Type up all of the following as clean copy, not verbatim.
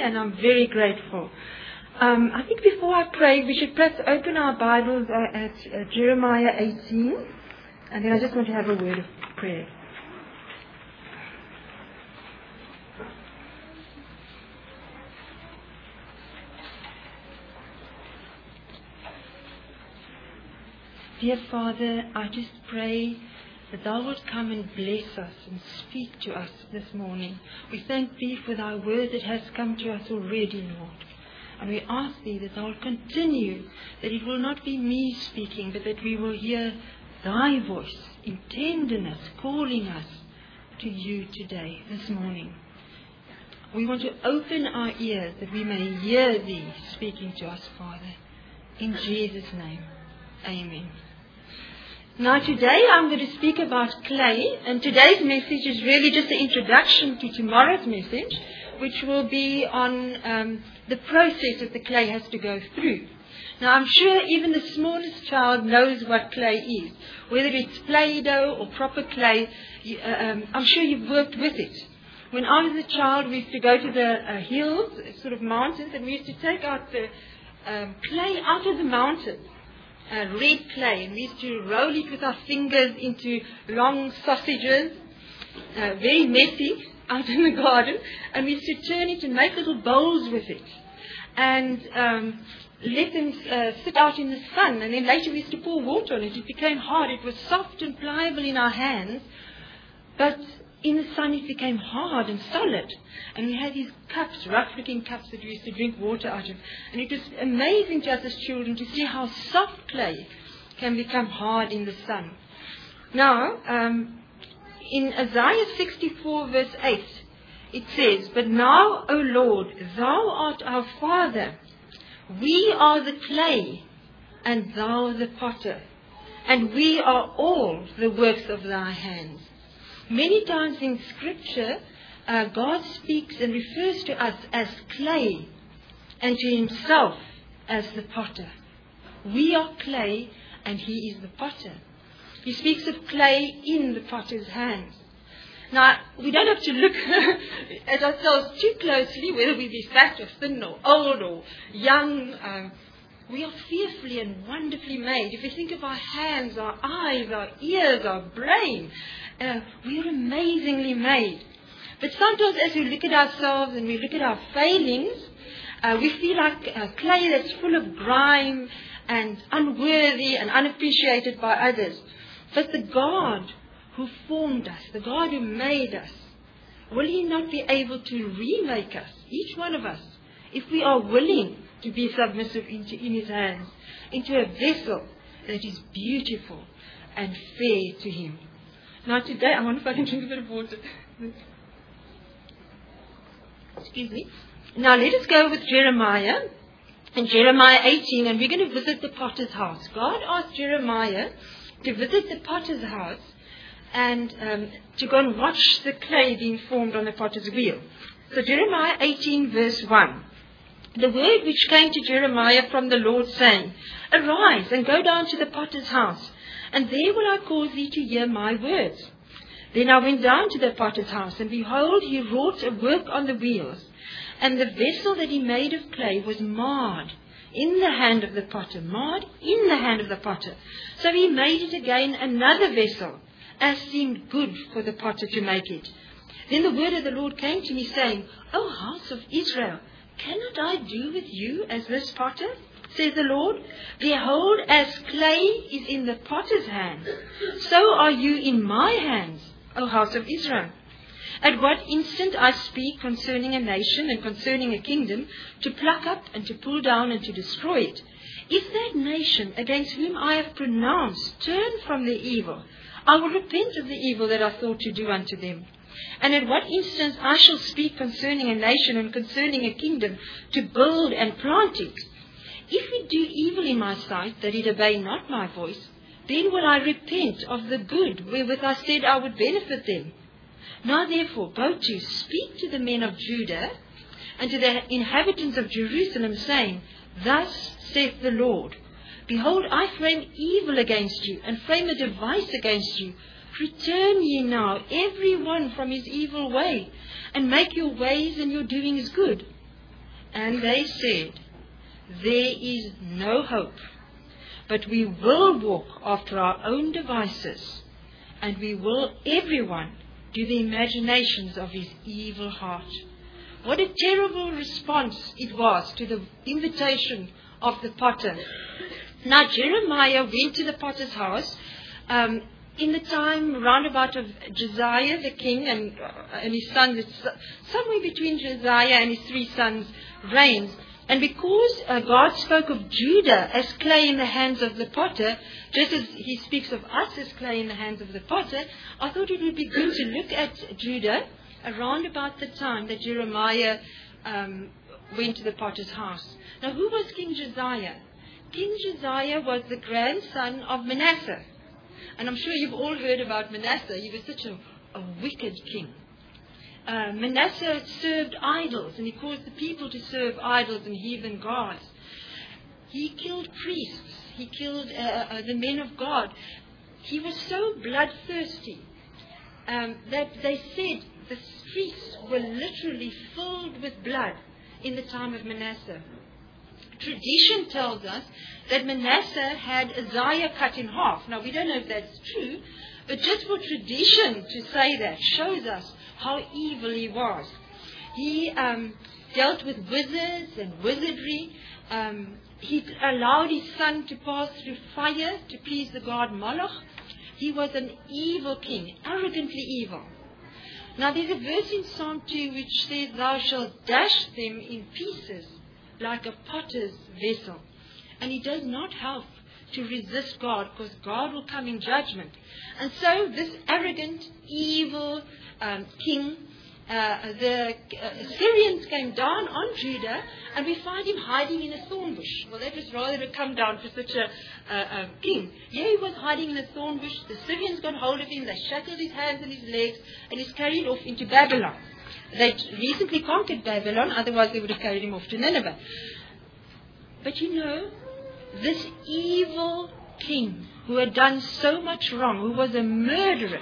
and I'm very grateful. I think before I pray, we should perhaps open our Bibles at Jeremiah 18, and then I just want to have a word of prayer. Dear Father, I just pray that Thou wilt come and bless us and speak to us this morning. We thank Thee for Thy word that has come to us already, Lord. And we ask Thee that Thou wilt continue, that it will not be me speaking, but that we will hear Thy voice in tenderness, calling us to You today, this morning. We want to open our ears that we may hear Thee speaking to us, Father. In Jesus' name, amen. Now today I'm going to speak about clay, and today's message is really just an introduction to tomorrow's message, which will be on the process that the clay has to go through. Now I'm sure even the smallest child knows what clay is, whether it's Play-Doh or proper clay. I'm sure you've worked with it. When I was a child, we used to go to the hills, sort of mountains, and we used to take out the clay out of the mountain. Red clay, and we used to roll it with our fingers into long sausages, very messy, out in the garden, and we used to turn it and make little bowls with it, and let them sit out in the sun, and then later we used to pour water on it. It became hard. It was soft and pliable in our hands, but in the sun it became hard and solid. And we had these cups, rough-looking cups that we used to drink water out of. And it was amazing to us as children to see how soft clay can become hard in the sun. Now, in Isaiah 64 verse 8, it says, "But now, O Lord, Thou art our Father. We are the clay, and Thou the potter. And we are all the works of Thy hands." Many times in Scripture, God speaks and refers to us as clay and to Himself as the potter. We are clay and He is the potter. He speaks of clay in the potter's hands. Now, we don't have to look at ourselves too closely, whether we be fat or thin or old or young. We are fearfully and wonderfully made. If we think of our hands, our eyes, our ears, our brain, we are amazingly made. But sometimes as we look at ourselves and we look at our failings, we feel like clay that's full of grime and unworthy and unappreciated by others. But the God who formed us, the God who made us, will He not be able to remake us, each one of us, if we are willing to be submissive in His hands, into a vessel that is beautiful and fair to Him? Now today, I wonder if I can drink a bit of water. Excuse me. Now let us go with Jeremiah, in Jeremiah 18, and we're going to visit the potter's house. God asked Jeremiah to visit the potter's house and to go and watch the clay being formed on the potter's wheel. So Jeremiah 18 verse 1. "The word which came to Jeremiah from the Lord, saying, Arise and go down to the potter's house, and there will I cause thee to hear my words. Then I went down to the potter's house, and behold, he wrought a work on the wheels. And the vessel that he made of clay was marred in the hand of the potter. Marred in the hand of the potter. So he made it again another vessel, as seemed good for the potter to make it. Then the word of the Lord came to me, saying, O house of Israel, cannot I do with you as this potter? Says the Lord. Behold, as clay is in the potter's hand, so are you in my hands, O house of Israel. At what instant I speak concerning a nation and concerning a kingdom, to pluck up and to pull down and to destroy it. If that nation against whom I have pronounced turn from their evil, I will repent of the evil that I thought to do unto them. And at what instant I shall speak concerning a nation and concerning a kingdom, to build and plant it. If it do evil in my sight, that it obey not my voice, then will I repent of the good wherewith I said I would benefit them. Now therefore go to, speak to the men of Judah, and to the inhabitants of Jerusalem, saying, Thus saith the Lord, Behold, I frame evil against you, and frame a device against you. Return ye now, every one from his evil way, and make your ways and your doings good. And they said, there is no hope, but we will walk after our own devices, and we will, everyone, do the imaginations of his evil heart. What a terrible response it was to the invitation of the potter. Now Jeremiah went to the potter's house in the time roundabout of Josiah the king and his sons. It's somewhere between Josiah and his 3 sons' reigns. And because God spoke of Judah as clay in the hands of the potter, just as he speaks of us as clay in the hands of the potter, I thought it would be good to look at Judah around about the time that Jeremiah went to the potter's house. Now, who was King Josiah? King Josiah was the grandson of Manasseh. And I'm sure you've all heard about Manasseh. He was such a wicked king. Manasseh served idols, and he caused the people to serve idols and heathen gods. He killed priests. He killed the men of God. He was so bloodthirsty that they said the streets were literally filled with blood in the time of Manasseh. Tradition tells us that Manasseh had Uzziah cut in half. Now, we don't know if that's true, but just for tradition to say that shows us how evil he was. He dealt with wizards and wizardry. He allowed his son to pass through fire to please the god Moloch. He was an evil king, arrogantly evil. Now there's a verse in Psalm 2 which says, thou shalt dash them in pieces like a potter's vessel. And he does not help to resist God, because God will come in judgment. And so this arrogant, evil king, the Syrians came down on Judah, and we find him hiding in a thorn bush. Well, that was rather to come down for such a king. Yeah, he was hiding in a thorn bush. The Syrians got hold of him. They shackled his hands and his legs, and he's carried off into Babylon. They'd recently conquered Babylon, otherwise they would have carried him off to Nineveh. But you know, this evil king who had done so much wrong, who was a murderer,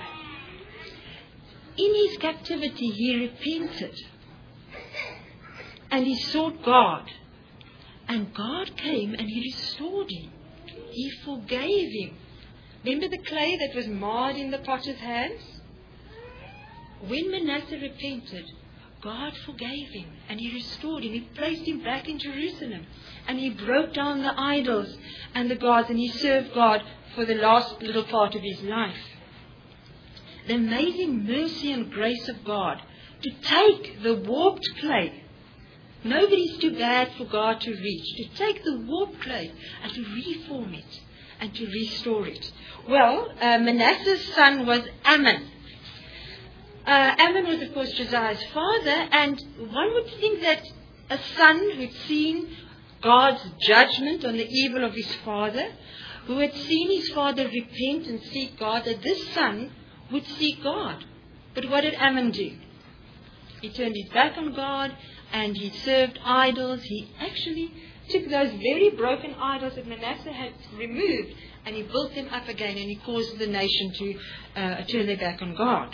in his captivity he repented and he sought God, and God came and he restored him. He forgave him. Remember the clay that was marred in the potter's hands? When Manasseh repented, God forgave him and he restored him. He placed him back in Jerusalem, and he broke down the idols and the gods, and he served God for the last little part of his life. The amazing mercy and grace of God to take the warped clay. Nobody's too bad for God to reach. To take the warped clay and to reform it and to restore it. Well, Manasseh's son was Ammon. Ammon was, of course, Josiah's father, and one would think that a son who'd seen God's judgment on the evil of his father, who had seen his father repent and seek God, that this son would seek God. But what did Ammon do? He turned his back on God and he served idols. He actually took those very broken idols that Manasseh had removed and he built them up again, and he caused the nation to turn their back on God.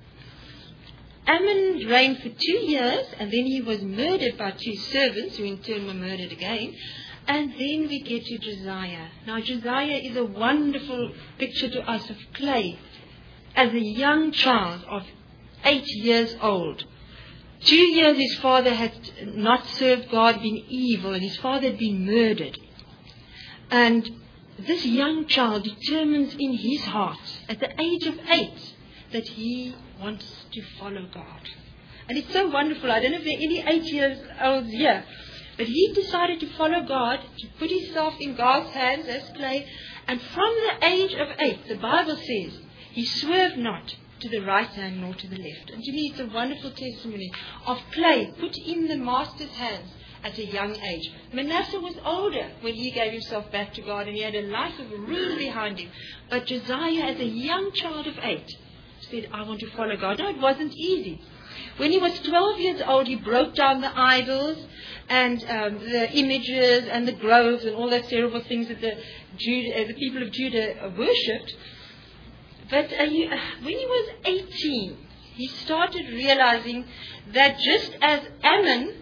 Ammon reigned for 2 years, and then he was murdered by 2 servants, who in turn were murdered again. And then we get to Josiah. Now Josiah is a wonderful picture to us of clay. As a young child of 8 years old, 2 years his father had not served God, been evil, and his father had been murdered. And this young child determines in his heart, at the age of 8, that he wants to follow God. And it's so wonderful. I don't know if there are any 8-year-olds here, but he decided to follow God, to put himself in God's hands as clay. And from the age of 8, the Bible says, he swerved not to the right hand nor to the left. And to me, it's a wonderful testimony of clay put in the master's hands at a young age. Manasseh was older when he gave himself back to God, and he had a life of rule behind him. But Josiah, as a young child of 8, said, I want to follow God. No, it wasn't easy. When he was 12 years old, he broke down the idols and the images and the groves and all those terrible things that the people of Judah worshipped. But when he was 18, he started realizing that just as Ammon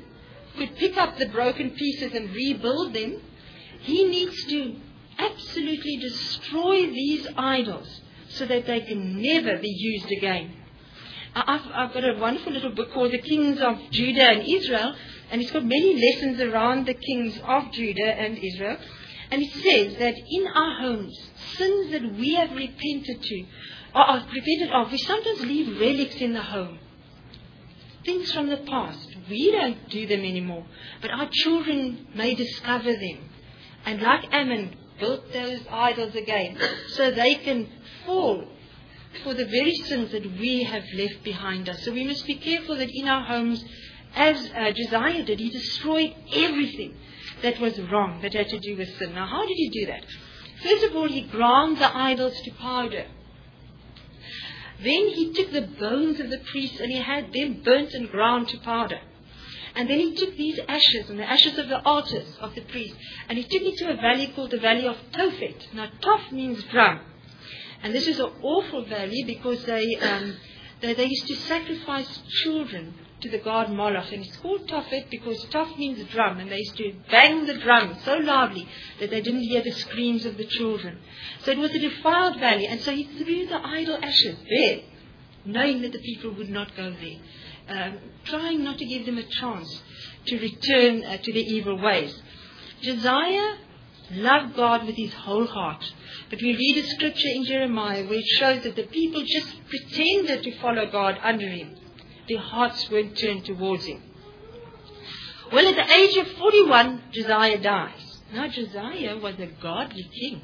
could pick up the broken pieces and rebuild them. He needs to absolutely destroy these idols so that they can never be used again. I've got a wonderful little book called The Kings of Judah and Israel, and it's got many lessons around the kings of Judah and Israel. And it says that in our homes, sins that we have repented of, we sometimes leave relics in the home. Things from the past. We don't do them anymore, but our children may discover them. And like Ammon, built those idols again, so they can fall for the very sins that we have left behind us. So we must be careful that in our homes, as Josiah did, he destroyed everything that was wrong, that had to do with sin. Now, how did he do that? First of all, he ground the idols to powder. Then he took the bones of the priests and he had them burnt and ground to powder. And then he took these ashes and the ashes of the altars of the priests, and he took it to a valley called the Valley of Tophet. Now, Toph means drum. And this is an awful valley because they used to sacrifice children to the god Moloch. And it's called Tophet because Toph means drum. And they used to bang the drum so loudly that they didn't hear the screams of the children. So it was a defiled valley. And so he threw the idol ashes there, knowing that the people would not go there. Trying not to give them a chance to return to their evil ways. Josiah loved God with his whole heart. But we read a scripture in Jeremiah where it shows that the people just pretended to follow God under him. Their hearts weren't turned towards him. Well, at the age of 41, Josiah dies. Now, Josiah was a godly king.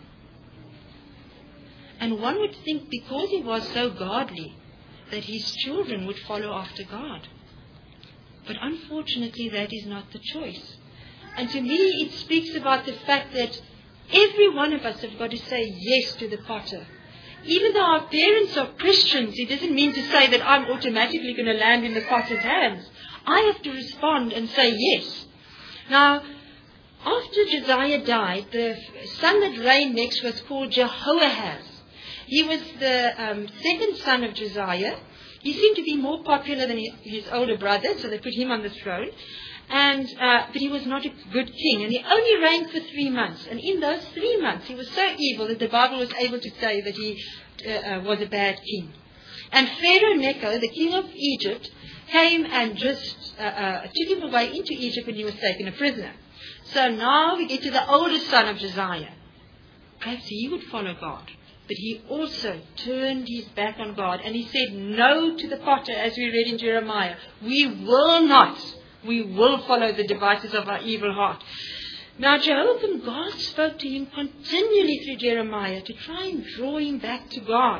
And one would think because he was so godly, that his children would follow after God. But unfortunately, that is not the choice. And to me, it speaks about the fact that every one of us have got to say yes to the potter. Even though our parents are Christians, it doesn't mean to say that I'm automatically going to land in the potter's hands. I have to respond and say yes. Now, after Josiah died, the son that reigned next was called Jehoahaz. He was the second son of Josiah. He seemed to be more popular than his older brother, so they put him on the throne. But he was not a good king, and he only reigned for 3 months. And in those 3 months, he was so evil that the Bible was able to say that he was a bad king. And Pharaoh Necho, the king of Egypt, came and just took him away into Egypt, and he was taken a prisoner. So now we get to the oldest son of Josiah. Perhaps he would follow God. But he also turned his back on God, and he said no to the potter, as we read in Jeremiah. We will not. We will follow the devices of our evil heart. Now, Jehoiakim, God spoke to him continually through Jeremiah to try and draw him back to God.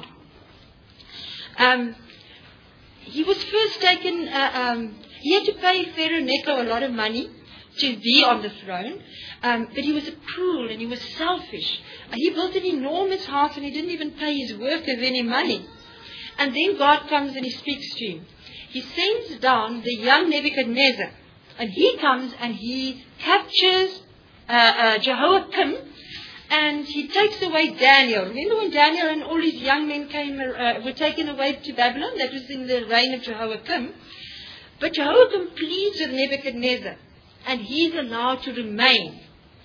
He was first taken, he had to pay Pharaoh Necho a lot of money to be on the throne, but he was cruel and he was selfish. He built an enormous house and he didn't even pay his workers any money. And then God comes and he speaks to him. He sends down the young Nebuchadnezzar, and he comes and he captures Jehoiakim, and he takes away Daniel. Remember when Daniel and all his young men were taken away to Babylon? That was in the reign of Jehoiakim. But Jehoiakim pleads with Nebuchadnezzar, and he's allowed to remain.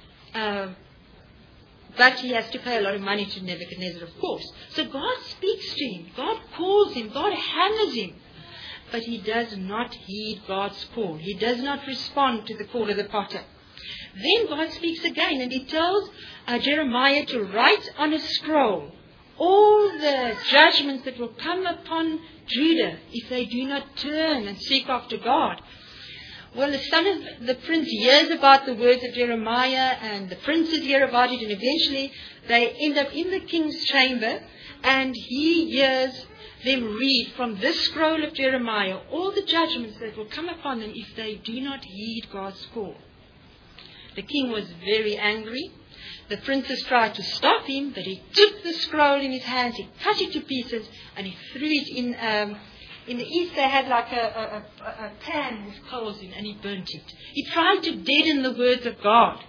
But he has to pay a lot of money to Nebuchadnezzar, of course. So God speaks to him. God calls him. God hammers him. But he does not heed God's call. He does not respond to the call of the potter. Then God speaks again, and he tells Jeremiah to write on a scroll all the judgments that will come upon Judah if they do not turn and seek after God. Well, the son of the prince hears about the words of Jeremiah, and the princes hear about it, and eventually they end up in the king's chamber, and he hears them read from this scroll of Jeremiah all the judgments that will come upon them if they do not heed God's call. The king was very angry. The princes tried to stop him, but he took the scroll in his hands, he cut it to pieces, and he threw it in the east they had like a pan with coals in, and he burnt it. He tried to deaden the words of God.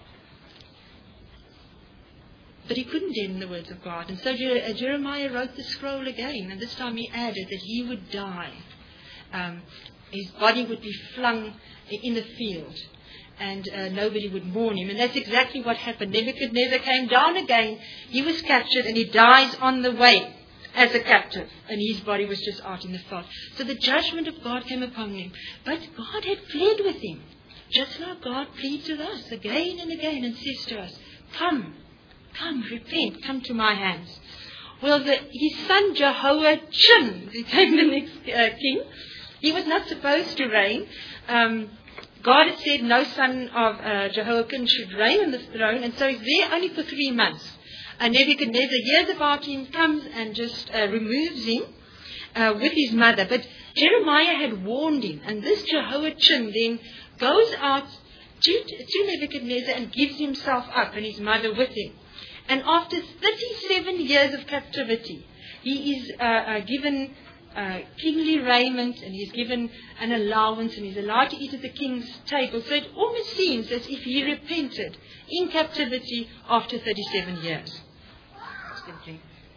But he couldn't deaden the words of God. And so Jeremiah wrote the scroll again, and this time he added that he would die. His body would be flung in the field. and nobody would mourn him. And that's exactly what happened. Nebuchadnezzar came down again. He was captured and he dies on the way as a captive. And his body was just out in the fog. So the judgment of God came upon him. But God had pled with him. Just like God pleads with us again and again and says to us, come, repent, come to my hands. Well, his son Jehoiachin became the next king. He was not supposed to reign. God had said no son of Jehoiakim should reign on the throne, and so he's there only for 3 months. And Nebuchadnezzar hears about him, comes and just removes him with his mother. But Jeremiah had warned him, and this Jehoiachin then goes out to Nebuchadnezzar and gives himself up, and his mother with him. And after 37 years of captivity, he is given kingly raiment, and he's given an allowance, and he's allowed to eat at the king's table. So it almost seems as if he repented in captivity after 37 years. Simply.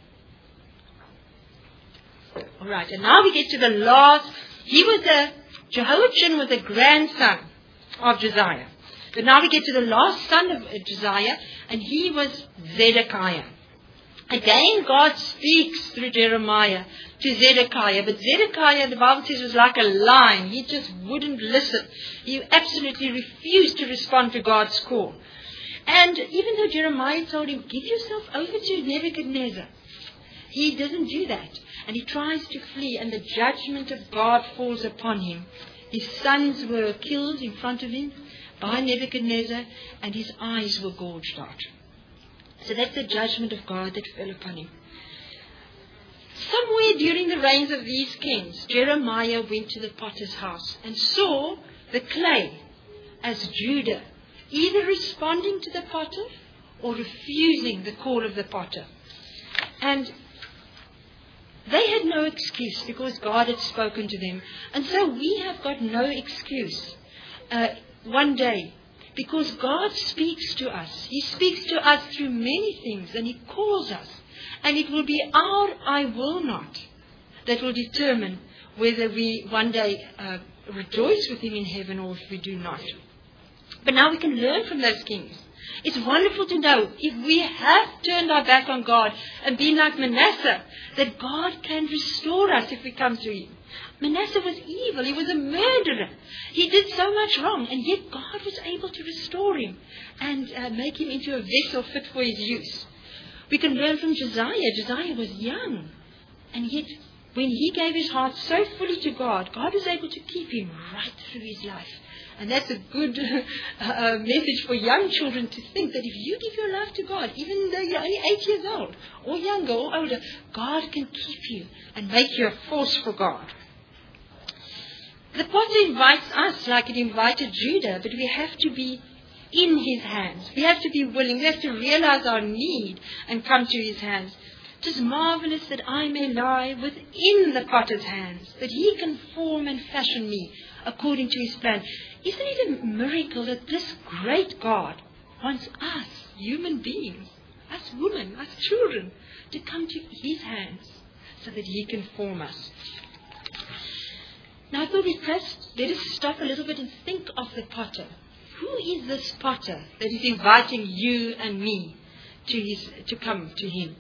All right, and now we get to the last. Jehoiachin was a grandson of Josiah. But now we get to the last son of Josiah, and he was Zedekiah. Again, God speaks through Jeremiah to Zedekiah. But Zedekiah, the Bible says, was like a lion. He just wouldn't listen. He absolutely refused to respond to God's call. And even though Jeremiah told him, give yourself over to Nebuchadnezzar, he doesn't do that. And he tries to flee, and the judgment of God falls upon him. His sons were killed in front of him by Nebuchadnezzar, and his eyes were gouged out. So that's the judgment of God that fell upon him. Somewhere during the reigns of these kings, Jeremiah went to the potter's house and saw the clay as Judah, either responding to the potter or refusing the call of the potter. And they had no excuse because God had spoken to them. And so we have got no excuse one day, because God speaks to us. He speaks to us through many things, and He calls us. And it will be our I will not that will determine whether we one day rejoice with Him in heaven or if we do not. But now we can learn from those kings. It's wonderful to know if we have turned our back on God and been like Manasseh, that God can restore us if we come to Him. Manasseh was evil. He was a murderer. He did so much wrong, and yet God was able to restore him and make him into a vessel fit for His use. We can learn from Josiah. Josiah was young, and yet when he gave his heart so fully to God, God was able to keep him right through his life. And that's a good message for young children to think that if you give your life to God, even though you're only 8 years old, or younger, or older, God can keep you and make you a force for God. The potter invites us like it invited Judah, but we have to be in His hands. We have to be willing. We have to realize our need and come to His hands. It is marvelous that I may lie within the potter's hands, that He can form and fashion me according to His plan. Isn't it a miracle that this great God wants us, human beings, us women, us children, to come to His hands so that He can form us? Now I thought we'd first let us stop a little bit and think of the potter. Who is this potter that is inviting you and me to come to him?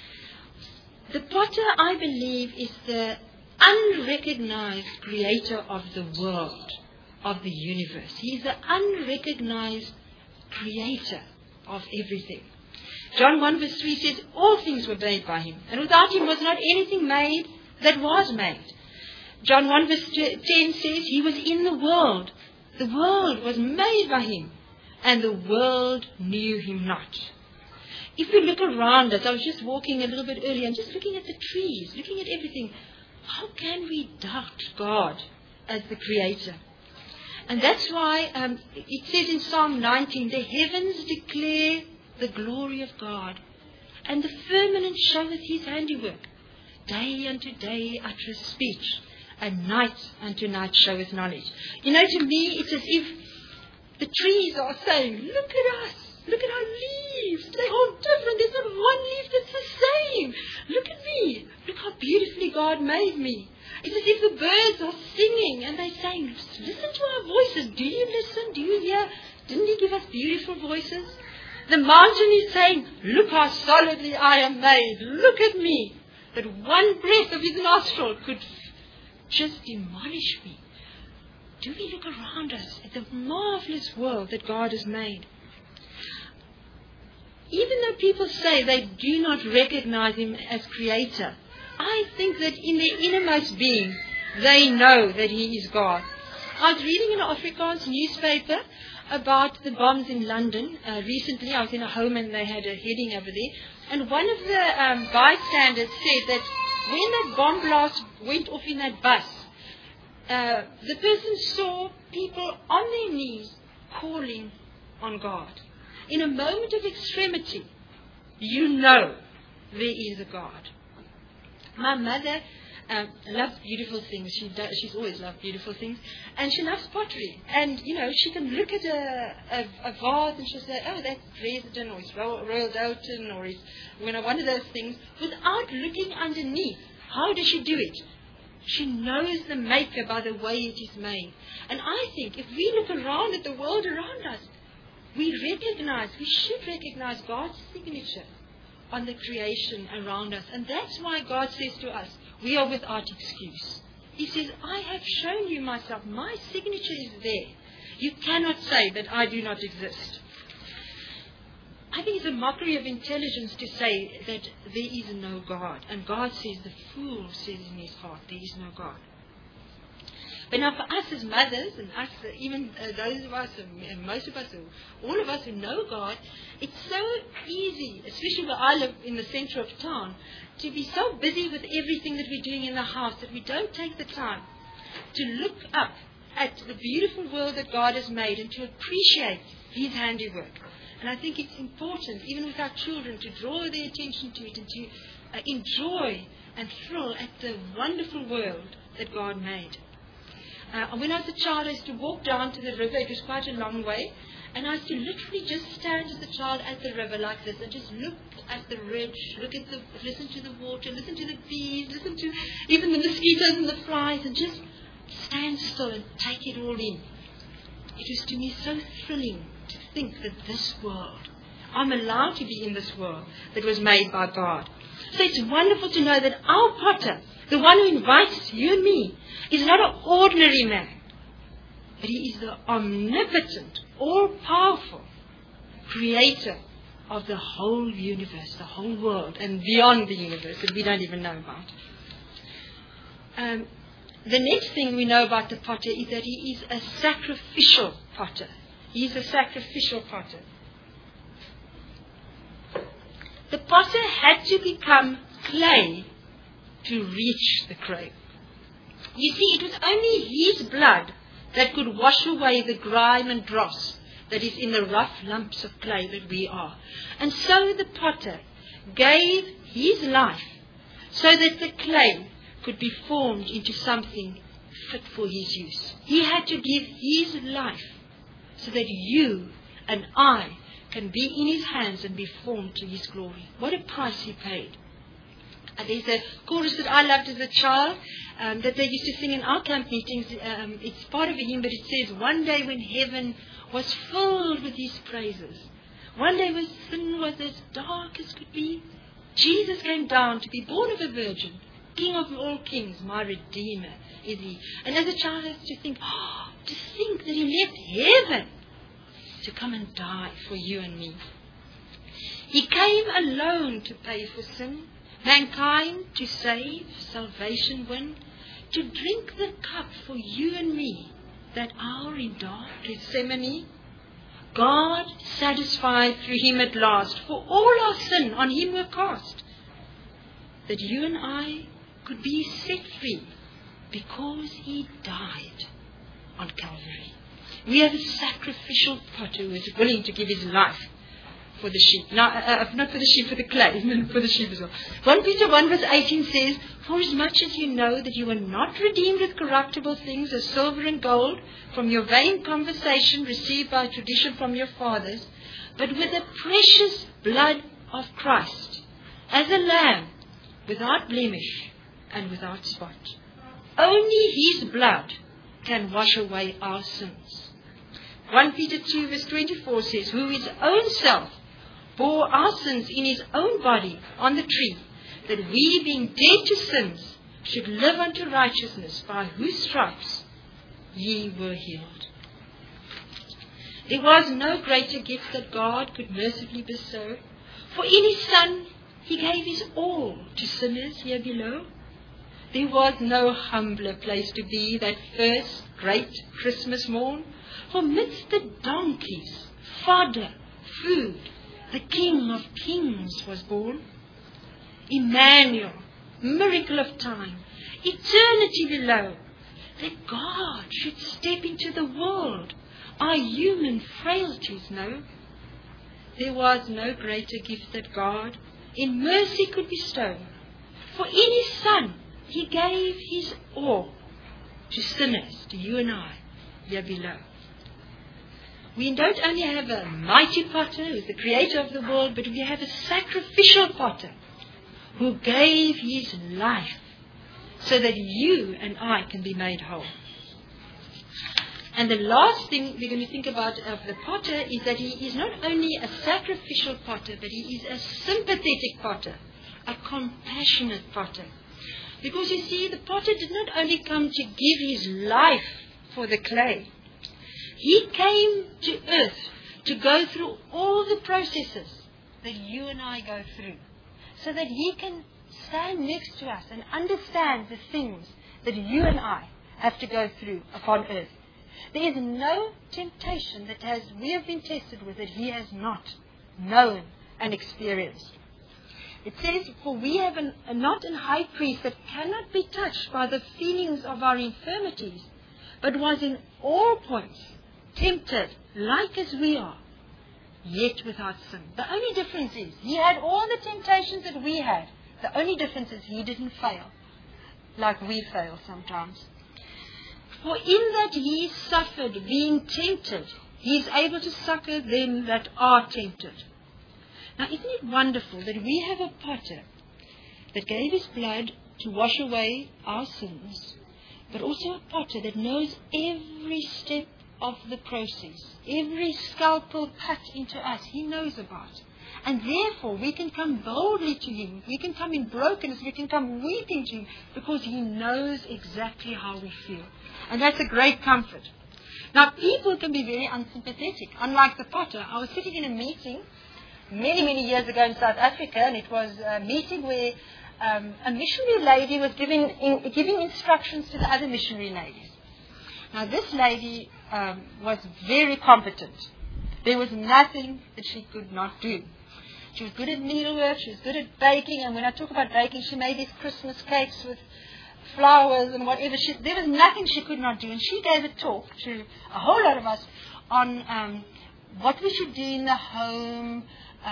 The potter, I believe, is the unrecognized creator of the world, of the universe. He is the unrecognized creator of everything. John 1 verse 3 says, all things were made by him, and without him was not anything made that was made. John 1 verse 10 says, he was in the world. The world was made by him, and the world knew him not. If we look around us, I was just walking a little bit earlier and just looking at the trees, looking at everything. How can we doubt God as the creator? And that's why it says in Psalm 19, the heavens declare the glory of God, and the firmament showeth his handiwork. Day unto day uttereth speech, and night unto night showeth knowledge. You know, to me, it's as if the trees are saying, look at us. Look at our leaves. They're all different. There's not one leaf that's the same. Look at me. Look how beautifully God made me. It's as if the birds are singing and they're saying, listen to our voices. Do you listen? Do you hear? give us beautiful voices? The mountain is saying, look how solidly I am made. Look at me. That one breath of his nostril could just demolish me. Do we look around us at the marvelous world that God has made? Even though people say they do not recognize him as creator, I think that in their innermost being, they know that he is God. I was reading in an Afrikaans newspaper about the bombs in London. Recently, I was in a home and they had a heading over there. And one of the bystanders said that when that bomb blast went off in that bus, the person saw people on their knees calling on God. In a moment of extremity, you know there is a God. My mother loves beautiful things. She's always loved beautiful things. And she loves pottery. And, she can look at a vase and she'll say, oh, that's Dresden or it's Royal Doulton or it's one of those things, without looking underneath. How does she do it? She knows the maker by the way it is made. And I think if we look around at the world around us, we should recognize God's signature on the creation around us. And that's why God says to us, we are without excuse. He says, I have shown you myself. My signature is there. You cannot say that I do not exist. I think it's a mockery of intelligence to say that there is no God. And God says, the fool says in his heart, there is no God. But now for us as mothers, and us, even those of us, and most of us, all of us who know God, it's so easy, especially where I live in the center of town, to be so busy with everything that we're doing in the house that we don't take the time to look up at the beautiful world that God has made and to appreciate his handiwork. And I think it's important, even with our children, to draw their attention to it and to enjoy and thrill at the wonderful world that God made. When I was a child, I used to walk down to the river. It was quite a long way. And I used to literally just stand as a child at the river like this and just look at the ridge, listen to the water, listen to the bees, listen to even the mosquitoes and the flies, and just stand still and take it all in. It was to me so thrilling to think that this world, I'm allowed to be in this world that was made by God. So it's wonderful to know that our potter, the one who invites you and me, is not an ordinary man, but he is the omnipotent, all-powerful creator of the whole universe, the whole world, and beyond the universe that we don't even know about. The next thing we know about the potter is that he is a sacrificial potter. He is a sacrificial potter. The potter had to become clay to reach the clay. You see, it was only his blood that could wash away the grime and dross that is in the rough lumps of clay that we are. And so the potter gave his life so that the clay could be formed into something fit for his use. He had to give his life so that you and I can be in his hands and be formed to his glory. What a price he paid. And there's a chorus that I loved as a child that they used to sing in our camp meetings. It's part of a hymn, but it says, one day when heaven was filled with his praises, one day when sin was as dark as could be, Jesus came down to be born of a virgin, King of all kings, my Redeemer is he. And as a child I used to think, to think that he left heaven to come and die for you and me. He came alone to pay for sin, mankind to save, salvation win, to drink the cup for you and me, that hour in dark Gethsemane. God satisfied through him at last, for all our sin on him were cast, that you and I could be set free because he died on Calvary. We have a sacrificial potter who is willing to give his life for the sheep. Now, not for the sheep, for the clay, for the sheep as well. 1 Peter 1 verse 18 says, for as much as you know that you were not redeemed with corruptible things as silver and gold from your vain conversation received by tradition from your fathers, but with the precious blood of Christ, as a lamb, without blemish and without spot. Only his blood can wash away our sins. 1 Peter 2 verse 24 says, who his own self bore our sins in his own body on the tree, that we, being dead to sins, should live unto righteousness, by whose stripes ye were healed. There was no greater gift that God could mercifully bestow. For in his Son, he gave his all to sinners here below. There was no humbler place to be that first great Christmas morn. For midst the donkeys, fodder, food, the King of Kings was born. Emmanuel, miracle of time, eternity below, that God should step into the world, our human frailties know. There was no greater gift that God in mercy could bestow. For in his Son, he gave his all to sinners, to you and I, here below. We don't only have a mighty potter who is the creator of the world, but we have a sacrificial potter who gave his life so that you and I can be made whole. And the last thing we're going to think about of the potter is that he is not only a sacrificial potter, but he is a sympathetic potter, a compassionate potter. Because you see, the potter did not only come to give his life for the clay. He came to earth to go through all the processes that you and I go through, so that he can stand next to us and understand the things that you and I have to go through upon earth. There is no temptation that we have been tested with that he has not known and experienced. It says, for we have not an high priest that cannot be touched by the feelings of our infirmities, but was in all points tempted like as we are, yet without sin. The only difference is, he had all the temptations that we had. The only difference is he didn't fail, like we fail sometimes. For in that he suffered being tempted, he is able to succor them that are tempted. Now, isn't it wonderful that we have a potter that gave his blood to wash away our sins, but also a potter that knows every step of the process, every scalpel cut into us, he knows about. And therefore, we can come boldly to him. We can come in brokenness. We can come weeping to him because he knows exactly how we feel. And that's a great comfort. Now, people can be very unsympathetic. Unlike the potter, I was sitting in a meeting many years ago in South Africa, and it was a meeting where a missionary lady was giving instructions to the other missionary ladies. Now, this lady was very competent. There was nothing that she could not do. She was good at needlework, she was good at baking, and when I talk about baking, she made these Christmas cakes with flowers and whatever. There was nothing she could not do. And she gave a talk to a whole lot of us on what we should do in the home,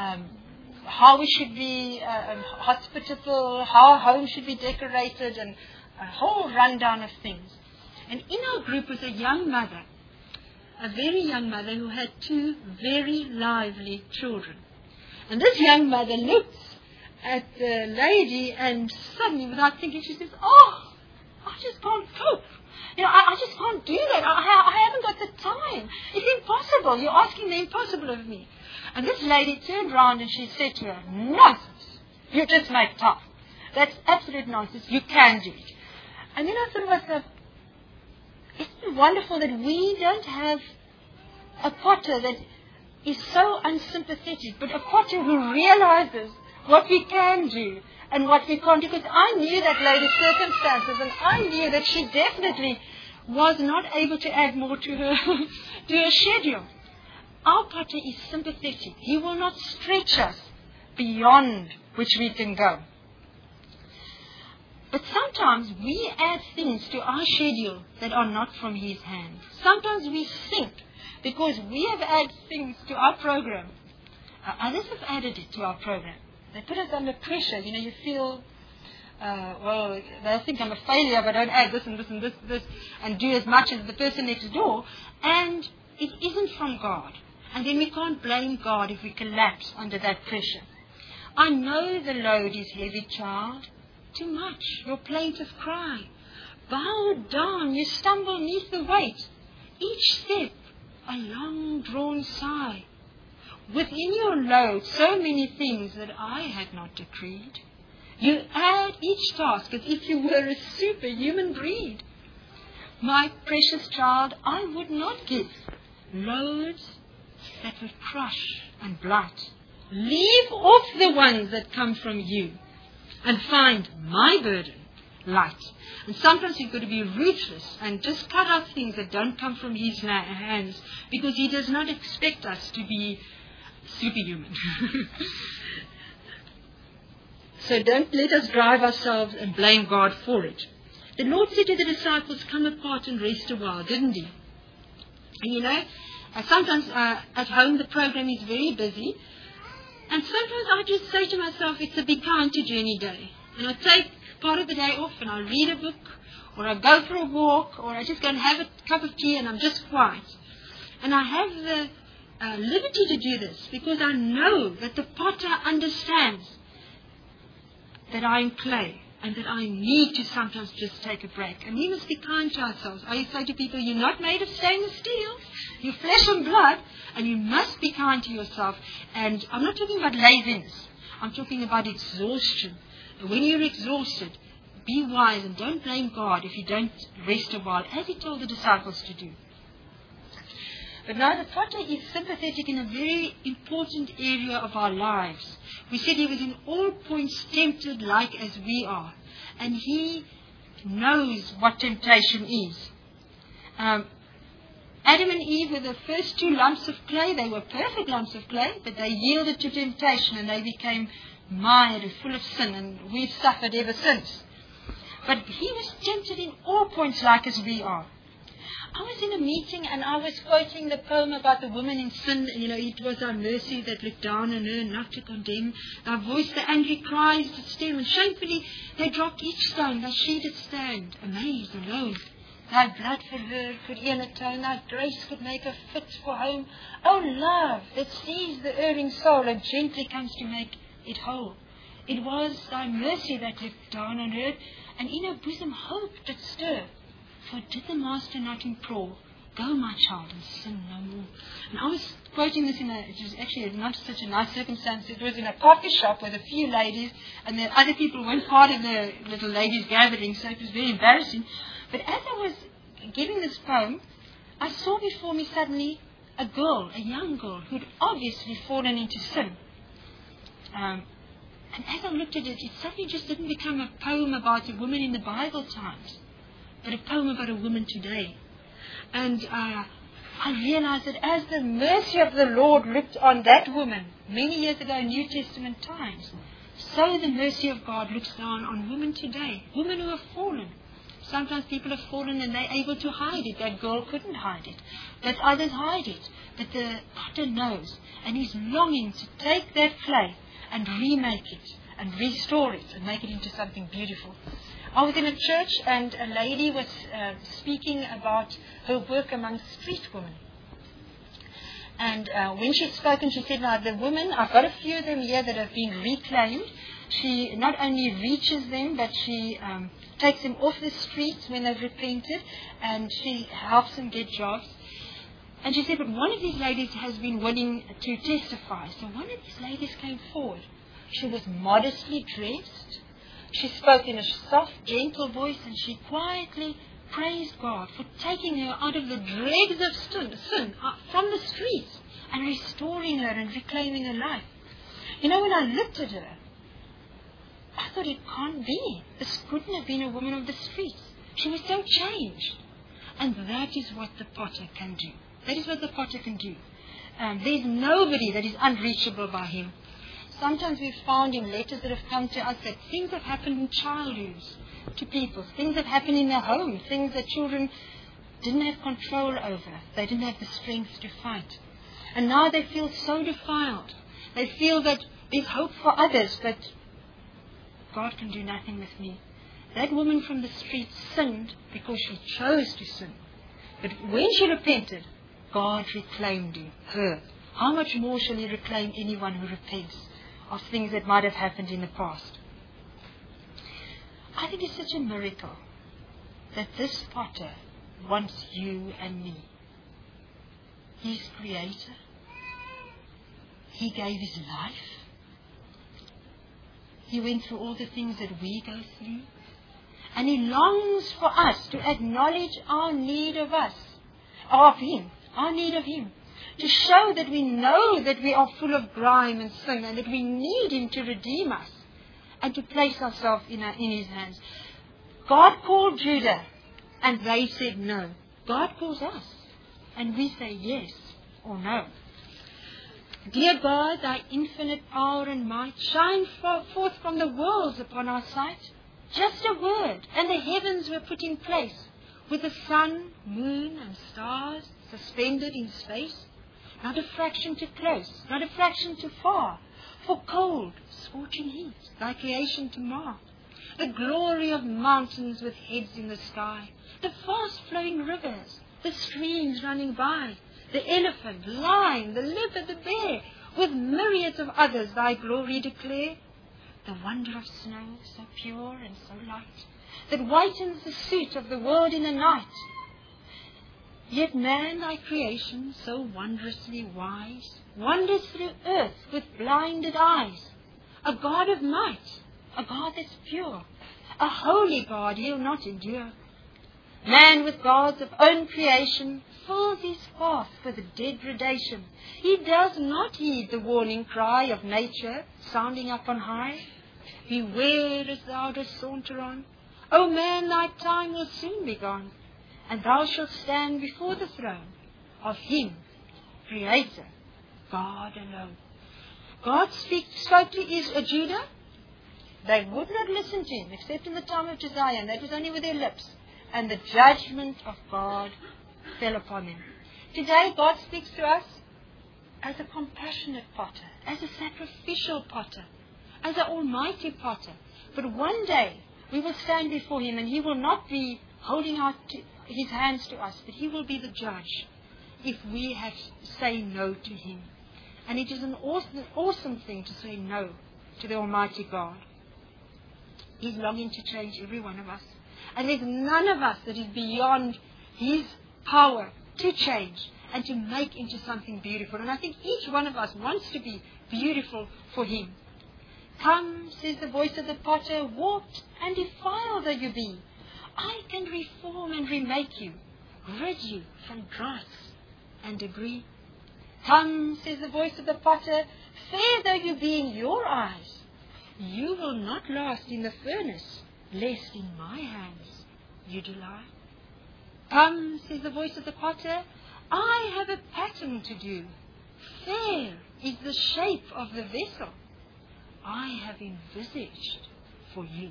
how we should be hospitable, how our home should be decorated, and a whole rundown of things. And in our group was a young mother, a very young mother who had two very lively children. And this young mother looks at the lady and suddenly, without thinking, she says, "Oh, I just can't cope. I just can't do that. I haven't got the time. It's impossible. You're asking the impossible of me." And this lady turned around and she said to her, "Nonsense. You just make time. That's absolute nonsense. You can do it." And then I thought to myself, isn't it wonderful that we don't have a potter that is so unsympathetic, but a potter who realizes what we can do and what we can't do. Because I knew that lady's circumstances, and I knew that she definitely was not able to add more to her schedule. Our potter is sympathetic. He will not stretch us beyond which we can go. But sometimes we add things to our schedule that are not from his hand. Sometimes we think, because we have added things to our program, others have added it to our program. They put us under pressure. You feel, they'll think I'm a failure if I don't add this and this and this and do as much as the person next door. And it isn't from God. And then we can't blame God if we collapse under that pressure. I know the load is heavy, child. Too much. Your plaintive cry. Bow down. You stumble neath the weight. Each step a long drawn sigh. Within your load, so many things that I had not decreed. You add each task as if you were a superhuman breed. My precious child, I would not give loads that would crush and blight. Leave off the ones that come from you and find my burden light. And sometimes you've got to be ruthless and just cut out things that don't come from his hands, because he does not expect us to be superhuman. So don't let us drive ourselves and blame God for it. The Lord said to the disciples, come apart and rest a while, didn't he? And you know, sometimes at home the program is very busy. And sometimes I just say to myself, it's a Be Kind to Journey day. And I take part of the day off and I read a book, or I go for a walk, or I just go and have a cup of tea and I'm just quiet. And I have the liberty to do this because I know that the potter understands that I'm clay and that I need to sometimes just take a break. And we must be kind to ourselves. I say to people, you're not made of stainless steel. You're flesh and blood, and you must be kind to yourself. And I'm not talking about laziness. I'm talking about exhaustion. And when you're exhausted, be wise and don't blame God if you don't rest a while, as he told the disciples to do. But now the potter is sympathetic in a very important area of our lives. We said he was in all points tempted like as we are. And he knows what temptation is. Adam and Eve were the first two lumps of clay. They were perfect lumps of clay, but they yielded to temptation and they became mired and full of sin, and we've suffered ever since. But he was tempted in all points like as we are. I was in a meeting and I was quoting the poem about the woman in sin. You know, it was our mercy that looked down on her, not to condemn. Thy voice the angry cries did stem, and shamefully they dropped each stone, that she did stand, amazed alone. Thy blood for her could e'en atone, thy grace could make her fit for home. O love that sees the erring soul and gently comes to make it whole. It was thy mercy that looked down on her, and in her bosom hope did stir. For did the Master not implore, go my child and sin no more? And I was quoting this it was actually not such a nice circumstance. It was in a coffee shop with a few ladies, and the other people weren't part of the little ladies gathering, so it was very embarrassing. But as I was giving this poem, I saw before me suddenly a young girl, who'd obviously fallen into sin. And as I looked at it, it suddenly just didn't become a poem about a woman in the Bible times, but a poem about a woman today. And I realized that as the mercy of the Lord looked on that woman many years ago in New Testament times, so the mercy of God looks down on women today, women who have fallen. Sometimes people have fallen and they're able to hide it. That girl couldn't hide it. But others hide it. But the potter knows, and he's longing to take that clay and remake it and restore it and make it into something beautiful. I was in a church and a lady was speaking about her work among street women. And when she spoke, and she said, now the women, I've got a few of them here that have been reclaimed. She not only reaches them, but she takes them off the streets when they've repented, and she helps them get jobs. And she said, but one of these ladies has been willing to testify. So one of these ladies came forward. She was modestly dressed. She spoke in a soft, gentle voice, and she quietly praised God for taking her out of the dregs of sin from the streets and restoring her and reclaiming her life. You know, when I looked at her, I thought, it can't be. This couldn't have been a woman of the streets. She was so changed. And that is what the potter can do. That is what the potter can do. There's nobody that is unreachable by him. Sometimes we've found in letters that have come to us that things have happened in childhood to people. Things have happened in their home. Things that children didn't have control over. They didn't have the strength to fight. And now they feel so defiled. They feel that there's hope for others, but God can do nothing with me. That woman from the street sinned because she chose to sin. But when she repented, God reclaimed her. How much more shall he reclaim anyone who repents of things that might have happened in the past? I think it's such a miracle that this potter wants you and me. He's creator. He gave his life. He went through all the things that we go through. And he longs for us to acknowledge our need of him, our need of him. To show that we know that we are full of grime and sin and that we need him to redeem us and to place ourselves in his hands. God called Judah and they said no. God calls us and we say yes or no. Dear God, thy infinite power and might shine forth from the worlds upon our sight. Just a word, and the heavens were put in place, with the sun, moon, and stars suspended in space. Not a fraction too close, not a fraction too far, for cold, scorching heat, thy creation to mar. The glory of mountains with heads in the sky, the fast-flowing rivers, the streams running by, the elephant, lion, the leopard, the bear, with myriads of others thy glory declare. The wonder of snow, so pure and so light, that whitens the suit of the world in the night. Yet man, thy creation, so wondrously wise, wanders through earth with blinded eyes. A God of might, a God that's pure, a holy God he'll not endure. Man with God's own creation fills his path with degradation. He does not heed the warning cry of nature sounding up on high. Beware as thou dost saunter on. O man, thy time will soon be gone, and thou shalt stand before the throne of him, Creator, God alone. God spoke to Judah. They would not listen to him, except in the time of Josiah, and that was only with their lips. And the judgment of God fell upon them. Today, God speaks to us as a compassionate potter, as a sacrificial potter, as an almighty potter. But one day, we will stand before him, and he will not be holding out his hands to us, but he will be the judge if we have say no to him. And it is an awesome thing to say no to the Almighty God. He's longing to change every one of us. And there's none of us that is beyond his power to change and to make into something beautiful. And I think each one of us wants to be beautiful for him. Come, says the voice of the potter, warped and defiled though you be, I can reform and remake you, rid you from dross and degree. Come, says the voice of the potter, fair though you be in your eyes, you will not last in the furnace, lest in my hands you do lie. Come, says the voice of the potter, I have a pattern to do. Fair is the shape of the vessel I have envisaged for you.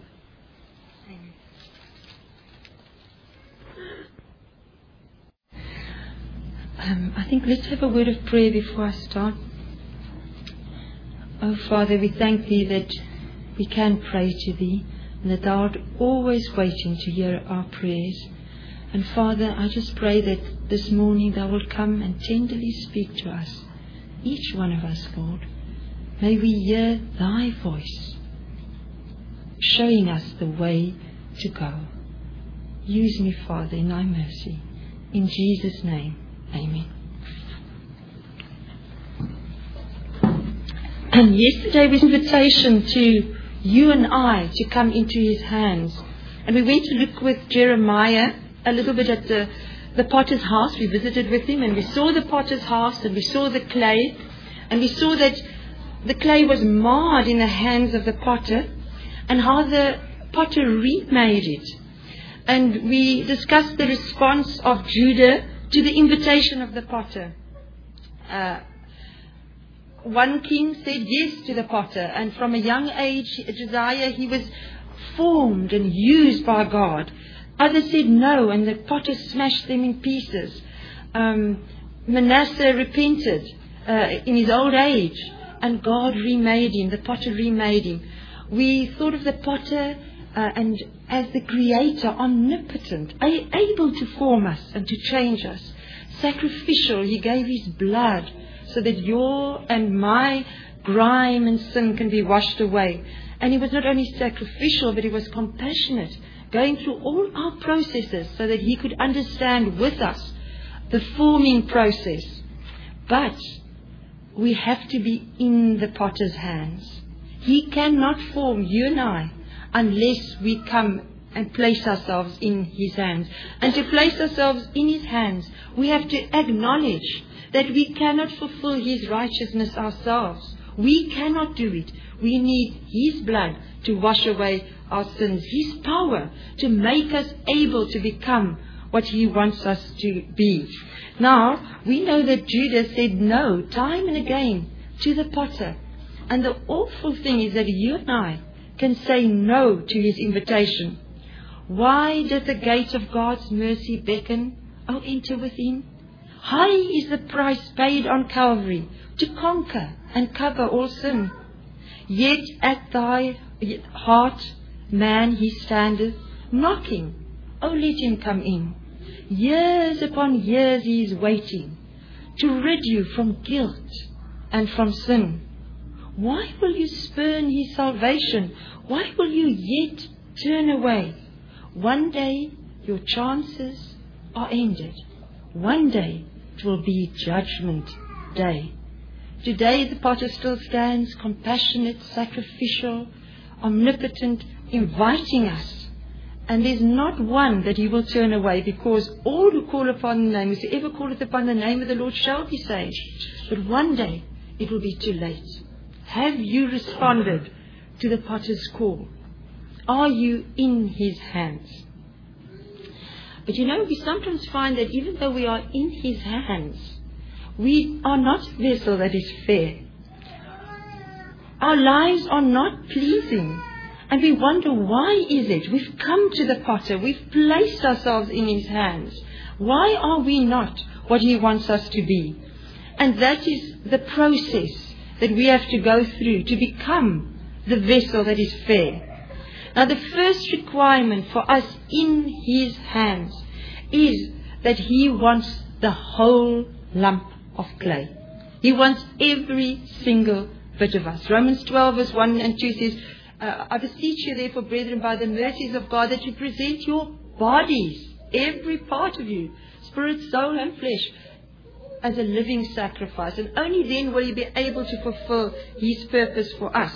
Amen. I think let's have a word of prayer before I start. Oh, Father, we thank Thee that we can pray to Thee and that Thou art always waiting to hear our prayers. And Father, I just pray that this morning Thou wilt come and tenderly speak to us, each one of us, Lord. May we hear Thy voice, showing us the way to go. Use me, Father, in Thy mercy. In Jesus' name, amen. And yesterday was an invitation to you and I to come into His hands. And we went to look with Jeremiah a little bit at the potter's house. We visited with him and we saw the potter's house and we saw the clay. And we saw that the clay was marred in the hands of the potter and how the potter remade it. And we discussed the response of Judah to the invitation of the potter. One king said yes to the potter, and from a young age, Josiah, he was formed and used by God. Others said no, and the potter smashed them in pieces. Manasseh repented in his old age, and God remade him. The potter remade him. We thought of the potter and as the creator, omnipotent, able to form us and to change us. Sacrificial, He gave His blood so that your and my grime and sin can be washed away. And He was not only sacrificial, but He was compassionate, going through all our processes so that He could understand with us the forming process. But we have to be in the potter's hands. He cannot form you and I unless we come and place ourselves in His hands. And to place ourselves in His hands, we have to acknowledge that we cannot fulfill His righteousness ourselves. We cannot do it. We need His blood to wash away our sins, His power to make us able to become what He wants us to be. Now, we know that Judas said no time and again to the potter. And the awful thing is that you and I can say no to His invitation. Why does the gate of God's mercy beckon? Oh, enter within. High is the price paid on Calvary to conquer and cover all sin. Yet at thy heart, man, He standeth, knocking. Oh, let Him come in. Years upon years He is waiting to rid you from guilt and from sin. Why will you spurn His salvation? Why will you yet turn away? One day your chances are ended. One day it will be judgment day. Today the potter still stands compassionate, sacrificial, omnipotent, inviting us. And there's not one that He will turn away, because all who call upon the name, whosoever calleth upon the name of the Lord shall be saved. But one day it will be too late. Have you responded to the potter's call? Are you in His hands? But we sometimes find that even though we are in His hands, we are not a vessel that is fair. Our lives are not pleasing. And we wonder, why is it? We've come to the potter. We've placed ourselves in His hands. Why are we not what He wants us to be? And that is the process that we have to go through to become the vessel that is fair. Now, the first requirement for us in His hands is that He wants the whole lump of clay. He wants every single bit of us. Romans 12 verse 1 and 2 says, I beseech you therefore, brethren, by the mercies of God, that you present your bodies, every part of you, spirit, soul and flesh, as a living sacrifice. And only then will He be able to fulfill His purpose for us.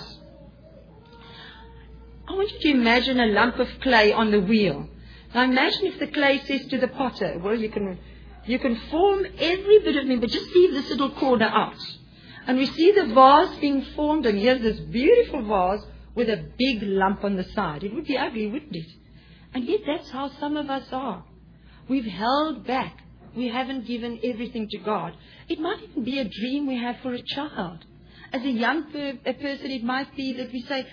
I want you to imagine a lump of clay on the wheel. Now imagine if the clay says to the potter, well, you can form every bit of me, but just leave this little corner out. And we see the vase being formed, and here's this beautiful vase with a big lump on the side. It would be ugly, wouldn't it? And yet that's how some of us are. We've held back. We haven't given everything to God. It might even be a dream we have for a child. As a young person, it might be that we say,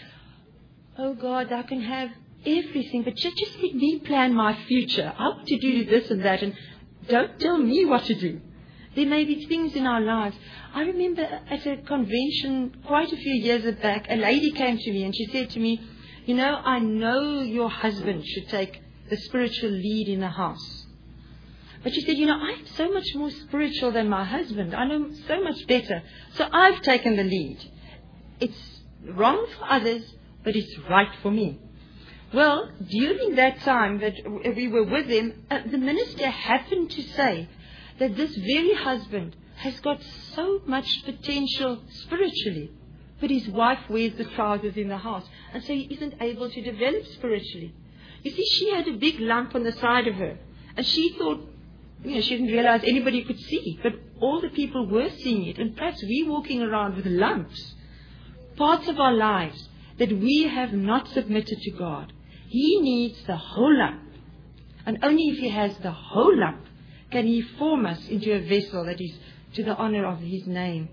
oh God, I can have everything, but just let me plan my future. I want to do this and that, and don't tell me what to do. There may be things in our lives. I remember at a convention quite a few years back, a lady came to me and she said to me, I know your husband should take the spiritual lead in the house. But she said, I am so much more spiritual than my husband. I know so much better. So I've taken the lead. It's wrong for others, but it's right for me. Well, during that time that we were with them, the minister happened to say that this very husband has got so much potential spiritually, but his wife wears the trousers in the house, and so he isn't able to develop spiritually. You see, she had a big lump on the side of her, and she thought, she didn't realize anybody could see, but all the people were seeing it, and perhaps we walking around with lumps, parts of our lives that we have not submitted to God. He needs the whole lump, and only if He has the whole lump can He form us into a vessel that is to the honor of His name.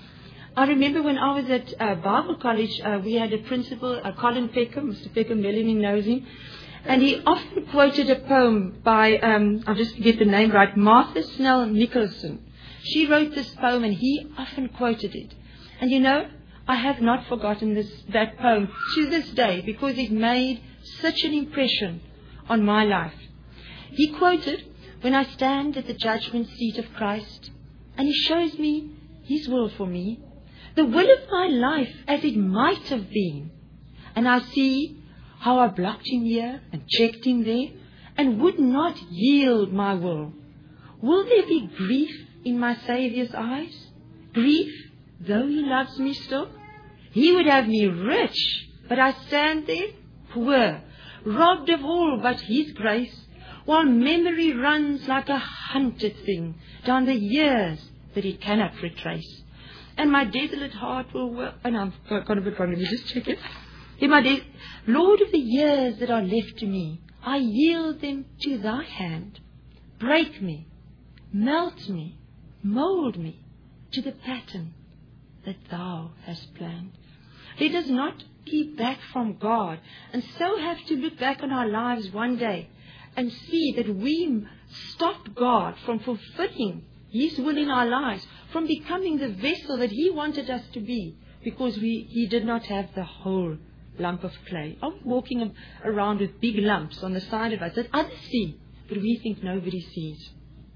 I remember when I was at Bible college, we had a principal, Colin Peckham. Mr. Peckham, Melanie knows him. And he often quoted a poem by, I'll just get the name right, Martha Snell Nicholson. She wrote this poem and he often quoted it. And I have not forgotten that poem to this day, because it made such an impression on my life. He quoted, when I stand at the judgment seat of Christ, and He shows me His will for me, the will of my life as it might have been, and I see how I blocked Him here and checked Him there, and would not yield my will there be grief in my Saviour's eyes? Grief, though He loves me still? He would have me rich, but I stand there poor, robbed of all but His grace, while memory runs like a hunted thing down the years that it cannot retrace. And my desolate heart will and I've got a bit wrong, let me just check it. Lord of the years that are left to me, I yield them to Thy hand. Break me, melt me, mold me to the pattern that Thou hast planned. Let us not keep back from God and so have to look back on our lives one day and see that we stopped God from fulfilling His will in our lives, from becoming the vessel that He wanted us to be, because He did not have the whole lump of clay. Are we walking around with big lumps on the side of us that others see, but we think nobody sees?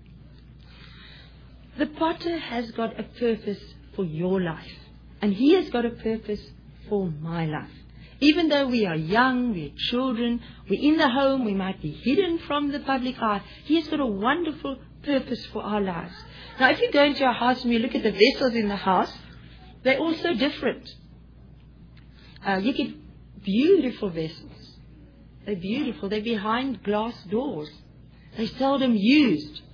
The potter has got a purpose for your life, and He has got a purpose for my life. Even though we are young, we're children, we're in the home, we might be hidden from the public eye, He has got a wonderful purpose for our lives. Now, if you go into a house and you look at the vessels in the house, they're all so different. You get beautiful vessels. They're beautiful. They're behind glass doors. They're seldom used.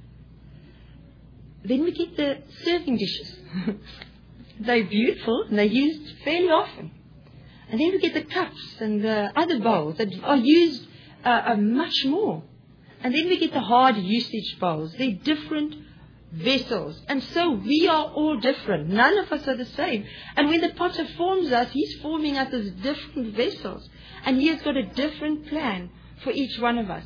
Then we get the serving dishes. They're beautiful and they're used fairly often. And then we get the cups and the other bowls that are used much more. And then we get the hard usage bowls. They're different vessels. And so we are all different. None of us are the same. And when the potter forms us, He's forming us as different vessels. And He has got a different plan for each one of us.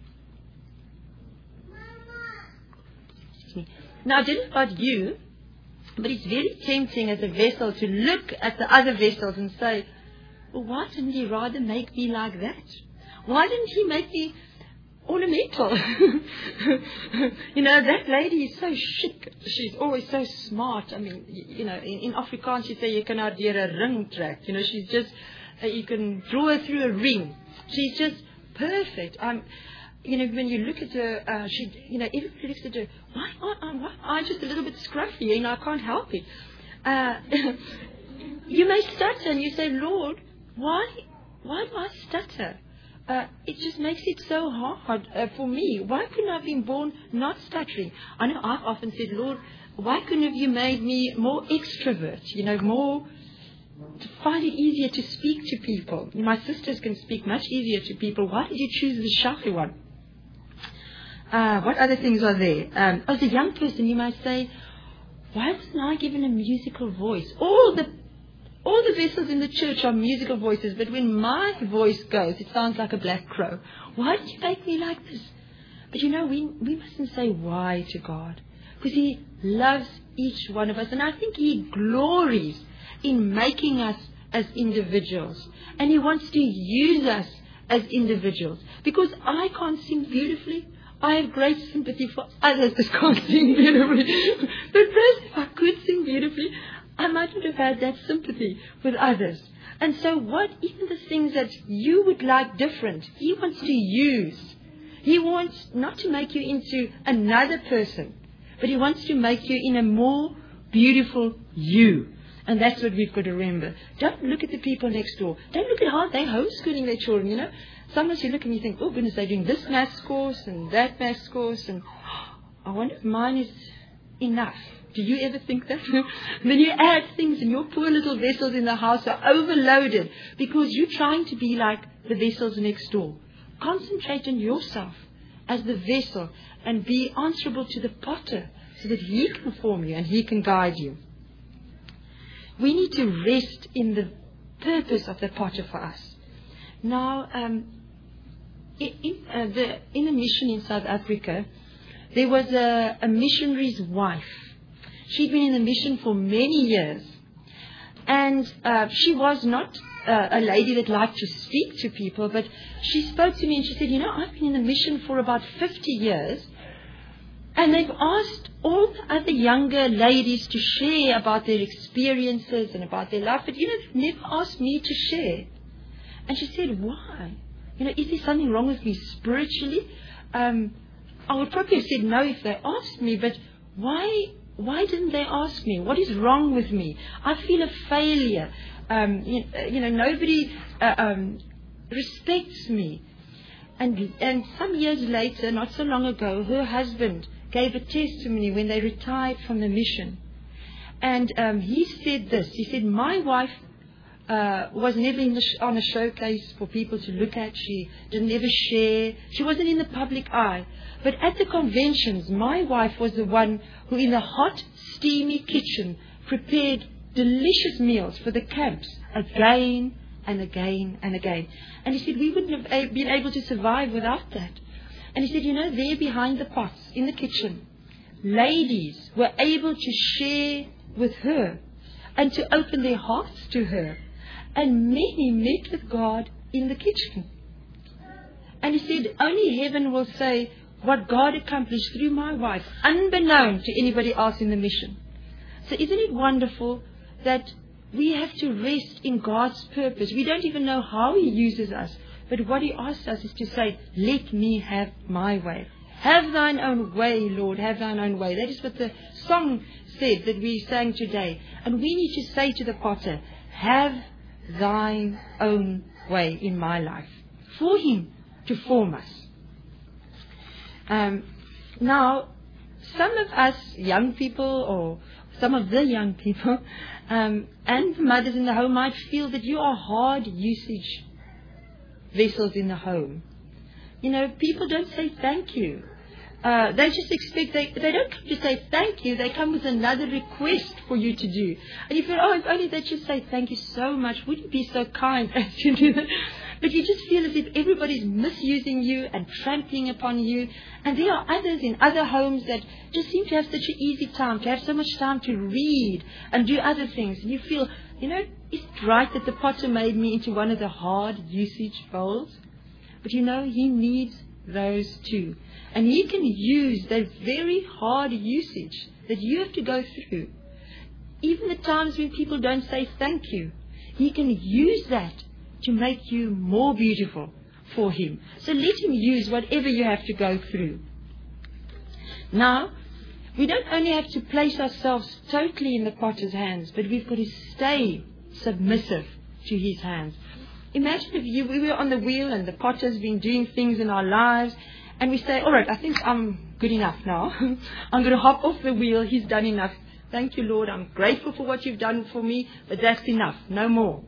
Now, I don't know about you, but it's very tempting as a vessel to look at the other vessels and say, well, why didn't He rather make me like that? Why didn't He make me ornamental? That lady is so chic. She's always so smart. I mean, in Afrikaans you say you cannot do a ring track. She's just, you can draw her through a ring. She's just perfect. When you look at her, everybody looks at her, why I'm just a little bit scruffy, I can't help it. You may stutter and you say, Lord, why do I stutter? It just makes it so hard for me. Why couldn't I have been born not stuttering? I know I've often said, Lord, why couldn't have you made me more extrovert, more to find it easier to speak to people? My sisters can speak much easier to people. Why did you choose the shy one? What other things are there? As a young person, you might say, why wasn't I given a musical voice? All the vessels in the church are musical voices, but when my voice goes, it sounds like a black crow. Why did you make me like this? But we mustn't say why to God, because He loves each one of us, and I think He glories in making us as individuals, and He wants to use us as individuals. Because I can't sing beautifully, I have great sympathy for others that can't sing beautifully. But perhaps if I could sing beautifully, I mightn't have had that sympathy with others. And so even the things that you would like different, He wants to use. He wants not to make you into another person, but He wants to make you in a more beautiful you. And that's what we've got to remember. Don't look at the people next door. Don't look at how they're homeschooling their children, Sometimes you look and you think, oh goodness, they're doing this maths course and that maths course, and I wonder if mine is enough. Do you ever think that? Then you add things and your poor little vessels in the house are overloaded because you're trying to be like the vessels next door. Concentrate on yourself as the vessel and be answerable to the potter so that He can form you and He can guide you. We need to rest in the purpose of the potter for us. Now, in a mission in South Africa, there was a missionary's wife. She'd been in the mission for many years. And she was not a lady that liked to speak to people, but she spoke to me and she said, I've been in the mission for about 50 years. And they've asked all the other younger ladies to share about their experiences and about their life, but they've never asked me to share. And she said, why? Is there something wrong with me spiritually? I would probably have said no if they asked me, but why didn't they ask me? What is wrong with me? I feel a failure. Nobody respects me. And some years later, not so long ago, her husband gave a testimony when they retired from the mission. And he said this. He said, my wife was never on a showcase for people to look at. She didn't ever share. She wasn't in the public eye. But at the conventions, my wife was the one who in the hot, steamy kitchen prepared delicious meals for the camps again and again and again. And he said, we wouldn't have been able to survive without that. And he said, there behind the pots in the kitchen, ladies were able to share with her and to open their hearts to her. And many met with God in the kitchen. And he said, only heaven will say what God accomplished through my wife, unbeknown to anybody else in the mission. So isn't it wonderful that we have to rest in God's purpose? We don't even know how He uses us, but what He asks us is to say, let me have my way. Have thine own way, Lord, have thine own way. That is what the song said that we sang today. And we need to say to the potter, have thine own way in my life, for Him to form us. Now, some of us young people, or some of the young people, and the mothers in the home might feel that you are hard usage vessels in the home. People don't say thank you. They just expect, they don't come to say thank you, they come with another request for you to do. And you feel, if only they just say thank you so much, would you be so kind as to do that? But you just feel as if everybody's misusing you and trampling upon you. And there are others in other homes that just seem to have such an easy time, to have so much time to read and do other things. And you feel, is it right that the potter made me into one of the hard usage bowls? But He needs those too. And He can use that very hard usage that you have to go through. Even the times when people don't say thank you, He can use that to make you more beautiful for Him. So let Him use whatever you have to go through. Now, we don't only have to place ourselves totally in the potter's hands, but we've got to stay submissive to His hands. Imagine if we were on the wheel and the potter's been doing things in our lives, and we say, all right, I think I'm good enough now. I'm going to hop off the wheel. He's done enough. Thank you, Lord. I'm grateful for what you've done for me, but that's enough. No more.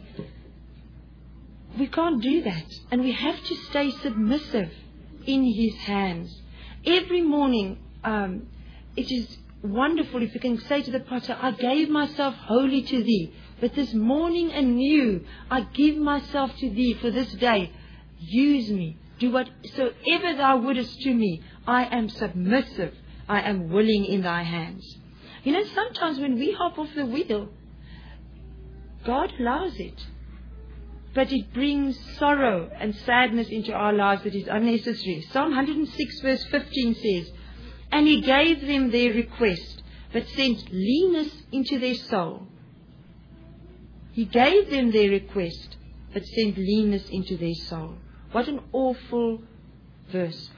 We can't do that. And we have to stay submissive in His hands. Every morning, it is wonderful if you can say to the potter, I gave myself wholly to Thee. But this morning anew, I give myself to Thee for this day. Use me. Do whatsoever Thou wouldest to me. I am submissive. I am willing in Thy hands. Sometimes when we hop off the wheel, God allows it. But it brings sorrow and sadness into our lives that is unnecessary. Psalm 106 verse 15 says, and He gave them their request, but sent leanness into their soul. He gave them their request, but sent leanness into their soul. What an awful verse.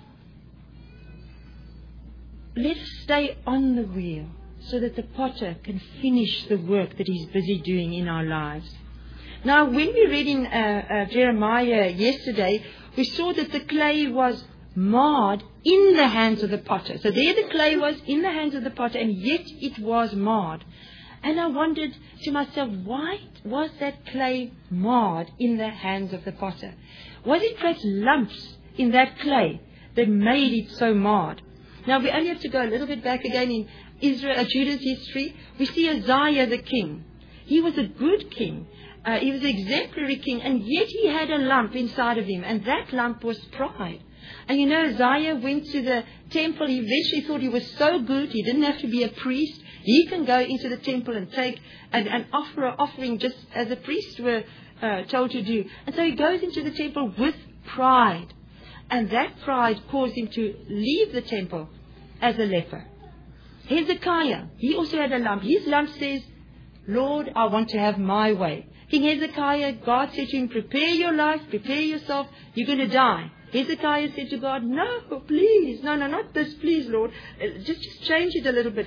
Let us stay on the wheel so that the potter can finish the work that He's busy doing in our lives. Now, when we read in Jeremiah yesterday, we saw that the clay was marred in the hands of the potter. So there the clay was in the hands of the potter, and yet it was marred. And I wondered to myself, why was that clay marred in the hands of the potter? Was it perhaps lumps in that clay that made it so marred? Now, we only have to go a little bit back again in Judah's history. We see Uzziah the king. He was a good king. He was an exemplary king, and yet he had a lump inside of him, and that lump was pride. And Uzziah went to the temple. He eventually thought he was so good, he didn't have to be a priest. He can go into the temple and take and offer an offering just as the priests were told to do. And so he goes into the temple with pride. And that pride caused him to leave the temple as a leper. Hezekiah, he also had a lump. His lump says, Lord, I want to have my way. King Hezekiah, God said to him, prepare your life, prepare yourself, you're going to die. Hezekiah said to God, no, please, no, not this, please, Lord. Just change it a little bit.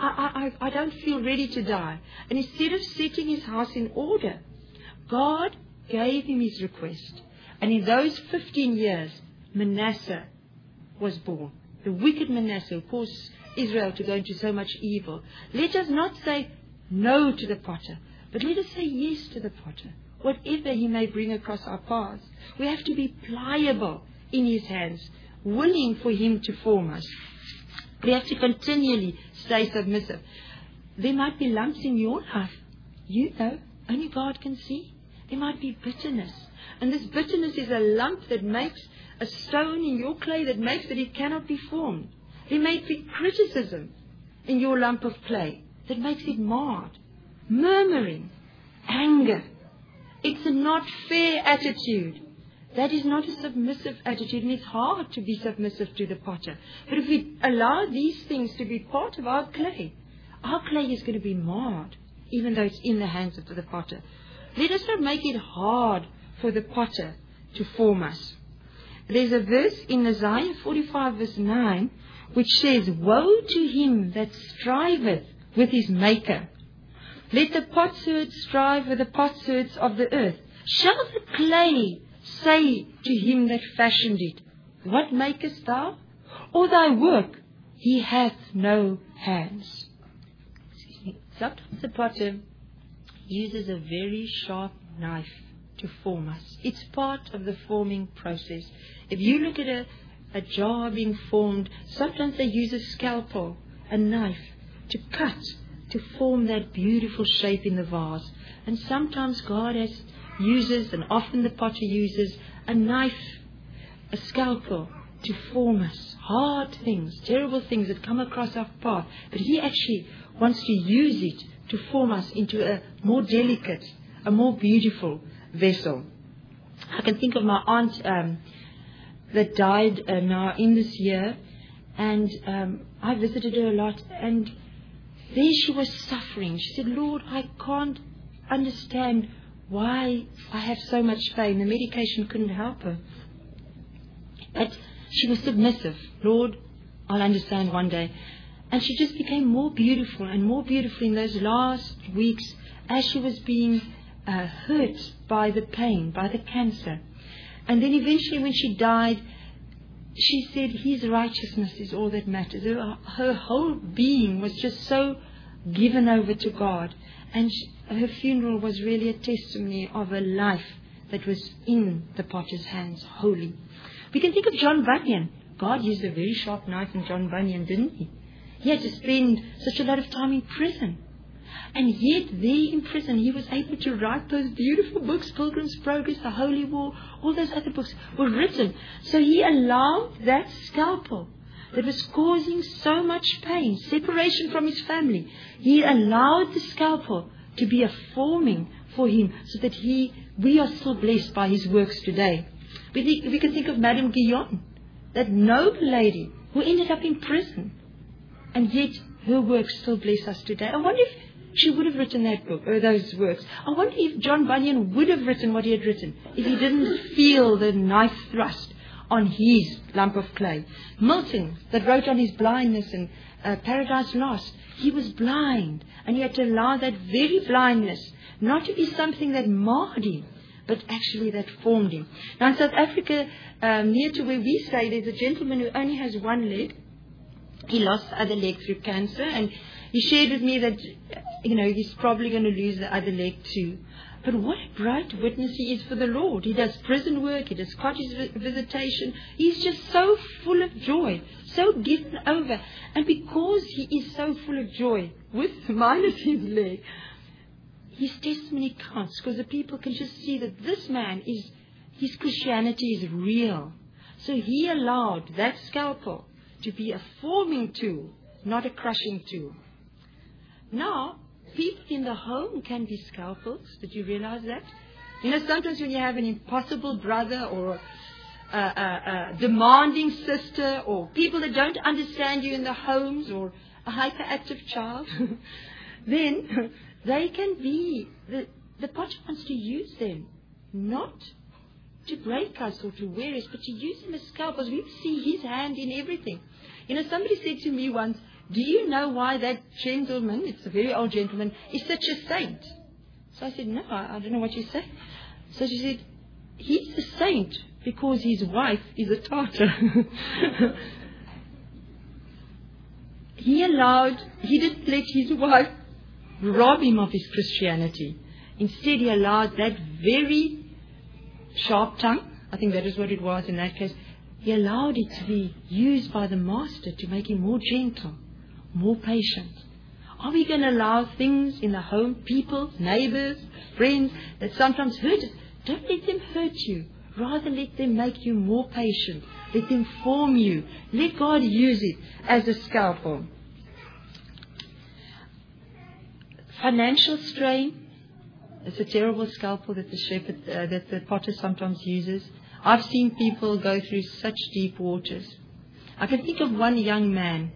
I don't feel ready to die. And instead of setting his house in order, God gave him his request. And in those 15 years, Manasseh was born. The wicked Manasseh, who caused Israel to go into so much evil. Let us not say no to the potter, but let us say yes to the potter. Whatever he may bring across our paths, we have to be pliable in his hands, willing for him to form us. We have to continually stay submissive. There might be lumps in your life. You know, only God can see. There might be bitterness. And this bitterness is a lump that makes a stone in your clay that makes that it cannot be formed. There may be criticism in your lump of clay that makes it marred. Murmuring, anger. It's a not fair attitude. That is not a submissive attitude, and it's hard to be submissive to the potter. But if we allow these things to be part of our clay is going to be marred, even though it's in the hands of the potter. Let us not make it hard for the potter to form us. There's a verse in Isaiah 45 verse 9 which says, woe to him that striveth with his maker. Let the potsherd strive with the potsherds of the earth. Shall the clay say to him that fashioned it, what makest thou? Or thy work, he hath no hands. Sometimes the potter uses a very sharp knife to form us. It's part of the forming process. If you look at a jar being formed, sometimes they use a scalpel, a knife, to cut, to form that beautiful shape in the vase. And sometimes God uses, and often the potter uses, a knife, a scalpel, to form us. Hard things, terrible things that come across our path. But He actually wants to use it to form us into a more delicate, a more beautiful vessel. I can think of my aunt that died now in this year, and I visited her a lot, and there she was suffering. She said, Lord, I can't understand why I have so much pain. The medication couldn't help her. But she was submissive. Lord, I'll understand one day. And she just became more beautiful and more beautiful in those last weeks as she was being hurt by the pain, by the cancer. And then eventually when she died, she said His righteousness is all that matters. Her whole being was just so given over to God. And her funeral was really a testimony of a life that was in the potter's hands, holy. We can think of John Bunyan. God used a very sharp knife in John Bunyan, didn't He? He had to spend such a lot of time in prison. And yet there in prison he was able to write those beautiful books, Pilgrim's Progress, The Holy War, all those other books were written. So he allowed that scalpel that was causing so much pain, separation from his family. He allowed the scalpel to be a forming for him so that we are still blessed by his works today. We can think of Madame Guyon, that noble lady who ended up in prison. And yet her works still bless us today. I wonder if she would have written that book, or those works. I wonder if John Bunyan would have written what he had written, if he didn't feel the knife thrust on his lump of clay. Milton, that wrote on his blindness in Paradise Lost, he was blind, and he had to allow that very blindness not to be something that marred him, but actually that formed him. Now in South Africa, near to where we stay, there's a gentleman who only has one leg. He lost the other leg through cancer, and he shared with me that, he's probably going to lose the other leg too. But what a bright witness he is for the Lord. He does prison work, he does cottage visitation. He's just so full of joy, so given over. And because he is so full of joy, minus his leg, his testimony counts, because the people can just see that this man his Christianity is real. So he allowed that scalpel to be a forming tool, not a crushing tool. Now, people in the home can be scalpels. Did you realize that? Sometimes when you have an impossible brother or a demanding sister, or people that don't understand you in the homes, or a hyperactive child, then they can be, the potter wants to use them, not to break us or to wear us, but to use him as scalpels. We see his hand in everything. Somebody said to me once, do you know why that gentleman, it's a very old gentleman, is such a saint? So I said, no, I don't know what you say. So she said, he's a saint because his wife is a Tartar. He didn't let his wife rob him of his Christianity. Instead, he allowed that very sharp tongue, I think that is what it was in that case, he allowed it to be used by the Master to make him more gentle, more patient. Are we going to allow things in the home, people, neighbors, friends, that sometimes hurt us? Don't let them hurt you. Rather let them make you more patient. Let them form you. Let God use it as a scalpel. Financial strain is a terrible scalpel that the potter sometimes uses. I've seen people go through such deep waters. I can think of one young man.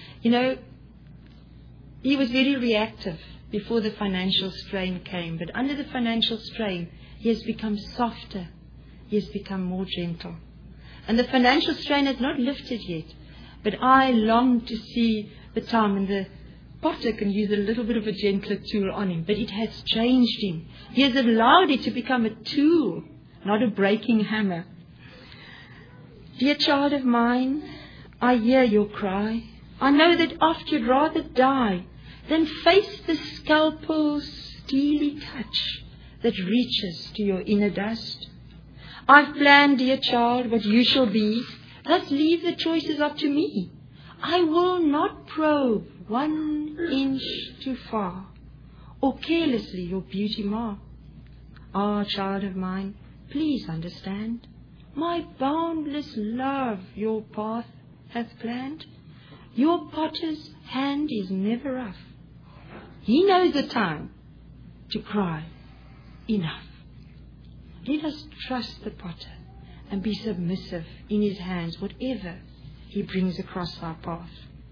He was very reactive before the financial strain came. But under the financial strain, he has become softer. He has become more gentle. And the financial strain has not lifted yet. But I long to see the time when the potter can use a little bit of a gentler tool on him. But it has changed him. He has allowed it to become a tool, not a breaking hammer. Dear child of mine, I hear your cry. I know that oft you'd rather die than face the scalpel's steely touch that reaches to your inner dust. I've planned, dear child, what you shall be. Thus leave the choices up to me. I will not probe 1 inch too far, or carelessly your beauty mar. Ah, child of mine, please understand. My boundless love your path hath planned. Your potter's hand is never rough. He knows the time to cry, enough. Let us trust the potter and be submissive in his hands, whatever he brings across our path.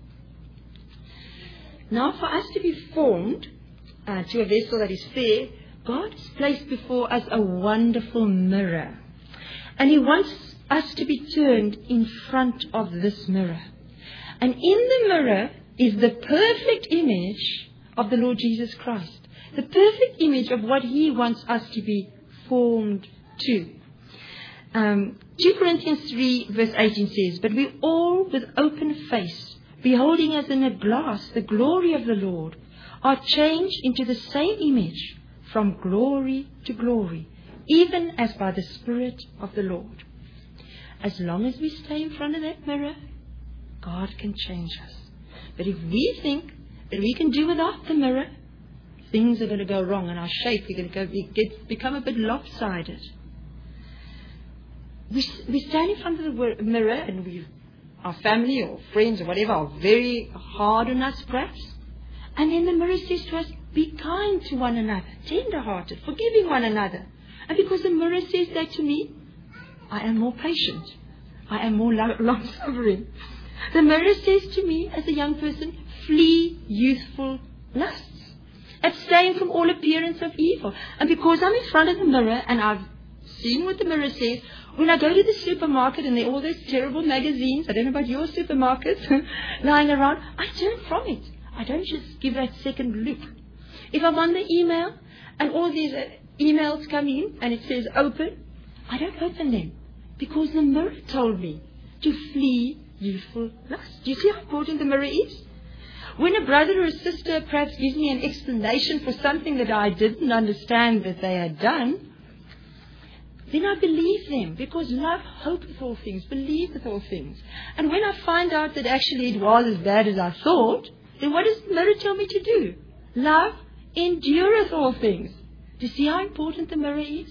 Now, for us to be formed to a vessel that is fair, God has placed before us a wonderful mirror. And he wants us to be turned in front of this mirror. And in the mirror is the perfect image of the Lord Jesus Christ. The perfect image of what he wants us to be formed to. 2 Corinthians 3 verse 18 says, but we all with open face, beholding as in a glass the glory of the Lord, are changed into the same image from glory to glory, even as by the Spirit of the Lord. As long as we stay in front of that mirror, God can change us. But if we think that we can do without the mirror, things are going to go wrong and our shape is going to become a bit lopsided. We stand in front of the mirror and our family or friends or whatever are very hard on us perhaps. And then the mirror says to us, be kind to one another, tender-hearted, forgiving one another. And because the mirror says that to me, I am more patient. I am more long-suffering. The mirror says to me as a young person, flee youthful lusts. Abstain from all appearance of evil. And because I'm in front of the mirror and I've seen what the mirror says, when I go to the supermarket and there are all those terrible magazines, I don't know about your supermarkets, lying around, I turn from it. I don't just give that second look. If I'm on the email and all these emails come in and it says open, I don't open them because the mirror told me to flee youthful lust. Do you see how important the mirror is? When a brother or a sister perhaps gives me an explanation for something that I didn't understand that they had done, then I believe them, because love hopeth all things, believeth all things. And when I find out that actually it was as bad as I thought, then what does the mirror tell me to do? Love endureth all things. Do you see how important the mirror is?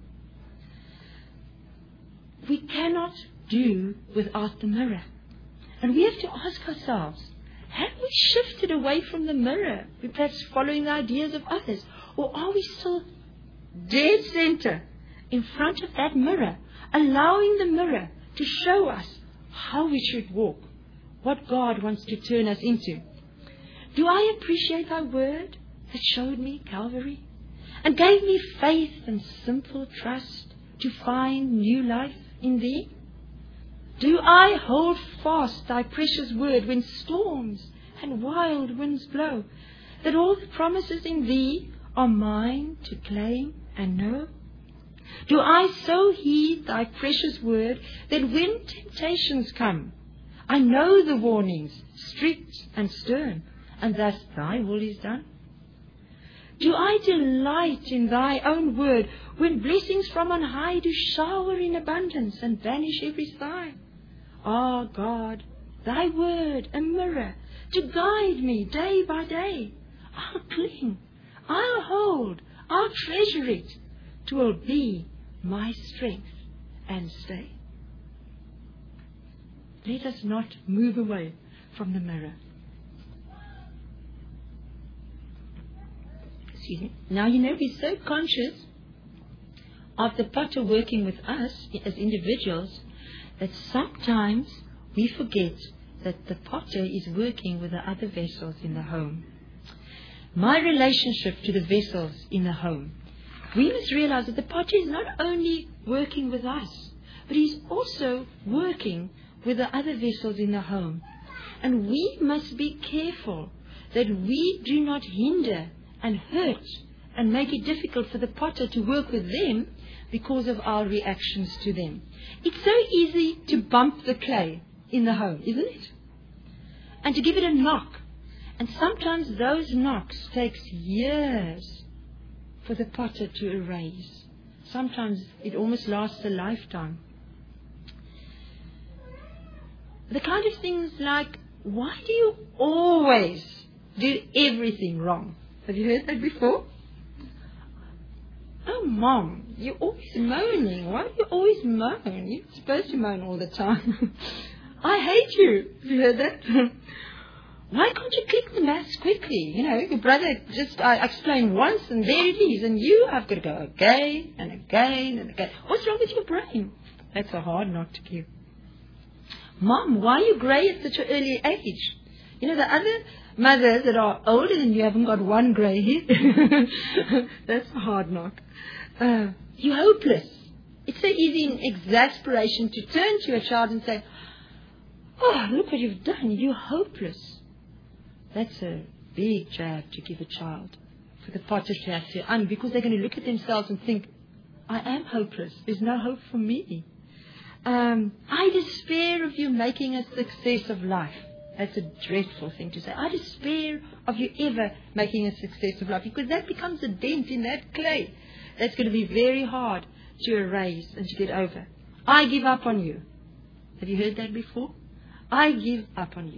We cannot do without the mirror. And we have to ask ourselves, have we shifted away from the mirror? We're perhaps following the ideas of others. Or are we still dead center in front of that mirror, allowing the mirror to show us how we should walk, what God wants to turn us into? Do I appreciate thy word that showed me Calvary and gave me faith and simple trust to find new life in thee? Do I hold fast thy precious word when storms and wild winds blow, that all the promises in thee are mine to claim and know? Do I so heed thy precious word that when temptations come, I know the warnings, strict and stern, and thus thy will is done? Do I delight in thy own word when blessings from on high do shower in abundance and banish every sigh? Ah, God, thy word a mirror to guide me day by day. I'll cling, I'll hold, I'll treasure it. 'Twill be my strength and stay. Let us not move away from the mirror. Excuse me. Now, we're so conscious of the potter working with us as individuals that sometimes we forget that the potter is working with the other vessels in the home. My relationship to the vessels in the home, we must realize that the potter is not only working with us, but he's also working with the other vessels in the home. And we must be careful that we do not hinder and hurt and make it difficult for the potter to work with them because of our reactions to them. It's so easy to bump the clay in the home, isn't it? And to give it a knock. And sometimes those knocks takes years for the potter to erase. Sometimes it almost lasts a lifetime. The kind of things like, why do you always do everything wrong? Have you heard that before? Oh, Mom, you're always moaning. Why do you always moan? You're supposed to moan all the time. I hate you. Have you heard that? Why can't you click the maths quickly? Your brother I explained once and there it is. And have got to go again and again and again. What's wrong with your brain? That's a hard knock to give. Mom, why are you grey at such an early age? The other mothers that are older than you haven't got one grey hair. That's a hard knock. You're hopeless. It's so easy in exasperation to turn to a child and say, oh, look what you've done. You're hopeless. That's a big jab to give a child, for the potter to have to, because they're going to look at themselves and think, I am hopeless. There's no hope for me. I despair of you making a success of life. That's a dreadful thing to say. I despair of you ever making a success of life, because that becomes a dent in that clay. That's going to be very hard to erase and to get over. I give up on you. Have you heard that before? I give up on you.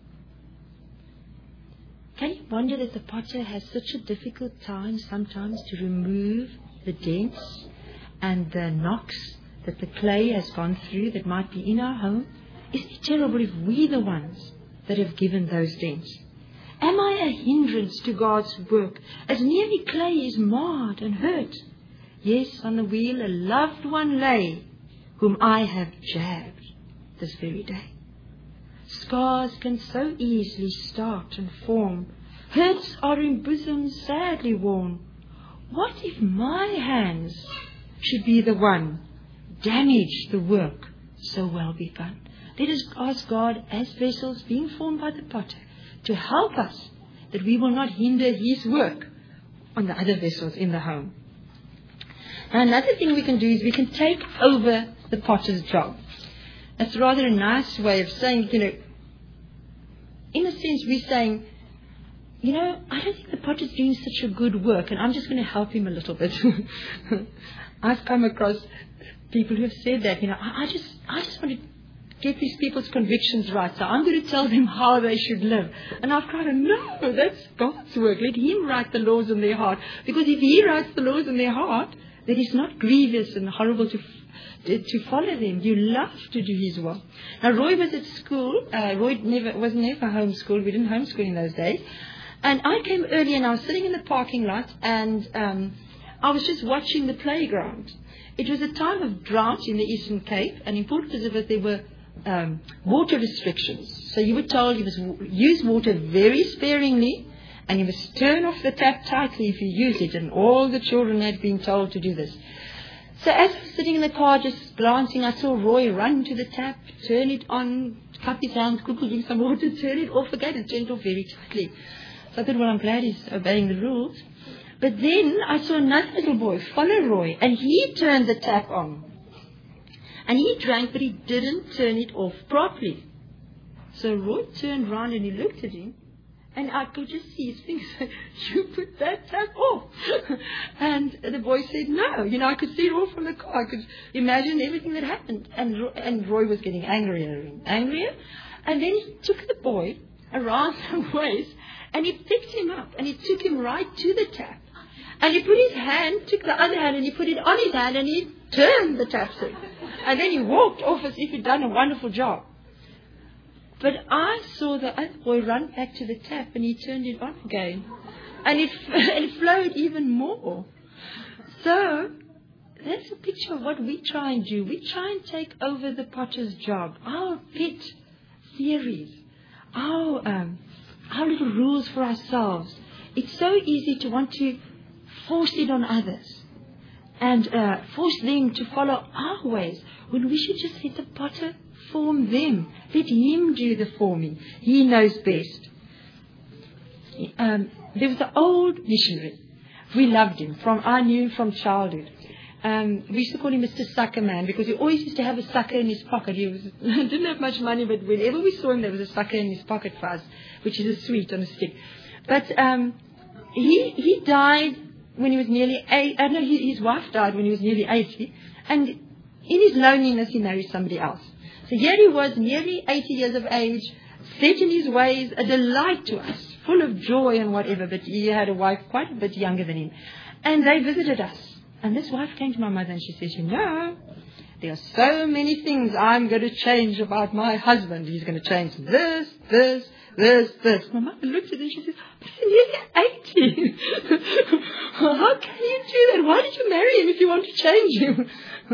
Can you wonder that the potter has such a difficult time sometimes to remove the dents and the knocks that the clay has gone through that might be in our home? Isn't it terrible if we're the ones that have given those dents? Am I a hindrance to God's work, as nearly clay is marred and hurt? Yes, on the wheel a loved one lay, whom I have jabbed this very day. Scars can so easily start and form. Hurts are in bosoms sadly worn. What if my hands should be the one damage the work so well begun? Let us ask God, as vessels being formed by the potter, to help us that we will not hinder his work on the other vessels in the home. Now, another thing we can do is we can take over the potter's job. That's rather a nice way of saying, in a sense we're saying, I don't think the potter's doing such a good work, and I'm just going to help him a little bit. I've come across people who have said that, I just want to get these people's convictions right, so I'm going to tell them how they should live. And I've cried, no, that's God's work. Let him write the laws in their heart. Because if he writes the laws in their heart, then it's not grievous and horrible to follow them. You love to do his will. Now, Roy was at school. Roy was never homeschooled. We didn't homeschool in those days. And I came early, and I was sitting in the parking lot, and I was just watching the playground. It was a time of drought in the Eastern Cape, and in Port Elizabeth there were water restrictions. So you were told you must use water very sparingly, and you must turn off the tap tightly if you use it, and all the children had been told to do this. So as I was sitting in the car just glancing, I saw Roy run to the tap, turn it on, cup his hands, quickly drink some water, turn it off again, and turn it off very quickly. So I thought, well, I'm glad he's obeying the rules. But then I saw another little boy follow Roy, and he turned the tap on. And he drank, but he didn't turn it off properly. So Roy turned round and he looked at him, and I could just see his fingers say, you put that tap off. And the boy said, no. I could see it all from the car. I could imagine everything that happened. And Roy was getting angrier and angrier. And then he took the boy around the waist, and he picked him up, and he took him right to the tap. And he put his hand, took the other hand, and he put it on his hand, and he turned the tap on. And then he walked off as if he'd done a wonderful job. But I saw the other boy run back to the tap, and he turned it on again. And it flowed even more. So that's a picture of what we try and do. We try and take over the potter's job. Our pet theories. Our little rules for ourselves. It's so easy to want to force it on others and force them to follow our ways, when we should just let the potter form them. Let him do the forming. He knows best. There was an old missionary. We loved him. I knew him from childhood. We used to call him Mr. Sucker Man, because he always used to have a sucker in his pocket. He didn't have much money, but whenever we saw him, there was a sucker in his pocket for us, which is a sweet on a stick. But he died when he was nearly 80. His wife died when he was nearly 80. And in his loneliness, he married somebody else. So here he was, nearly 80 years of age, set in his ways, a delight to us, full of joy and whatever. But he had a wife quite a bit younger than him. And they visited us. And this wife came to my mother and she says, there are so many things I'm going to change about my husband. He's going to change this. My mother looked at it and she says, but he's nearly 80. How can you do that? Why did you marry him if you want to change him?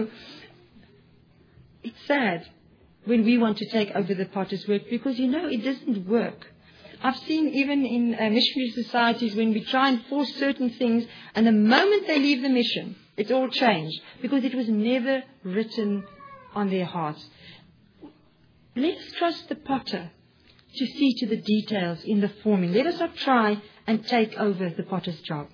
It's sad when we want to take over the potter's work, because it doesn't work. I've seen even in missionary societies when we try and force certain things, and the moment they leave the mission, it's all changed, because it was never written on their hearts. Let us trust the potter to see to the details in the forming. Let us not try and take over the potter's job.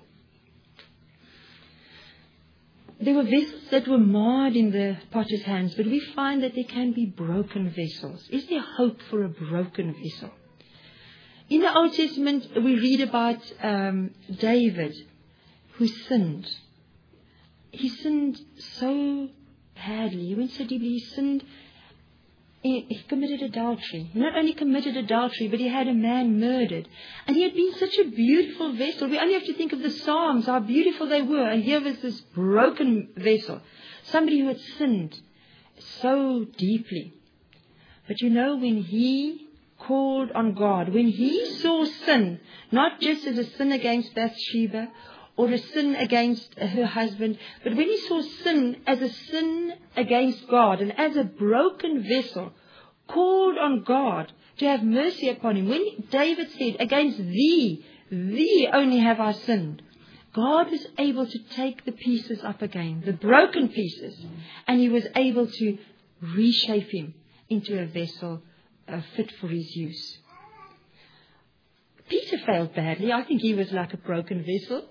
There were vessels that were marred in the potter's hands, but we find that there can be broken vessels. Is there hope for a broken vessel? In the Old Testament, we read about David, who sinned. He sinned so badly. He went so deeply. He sinned. He committed adultery. He not only committed adultery, but he had a man murdered. And he had been such a beautiful vessel. We only have to think of the Psalms, how beautiful they were. And here was this broken vessel. Somebody who had sinned so deeply. But when he called on God, when he saw sin, not just as a sin against Bathsheba or a sin against her husband, but when he saw sin as a sin against God and as a broken vessel, called on God to have mercy upon him. When David said, against thee only have I sinned, God was able to take the pieces up again, the broken pieces, and he was able to reshape him into a vessel fit for his use. Peter failed badly. I think he was like a broken vessel.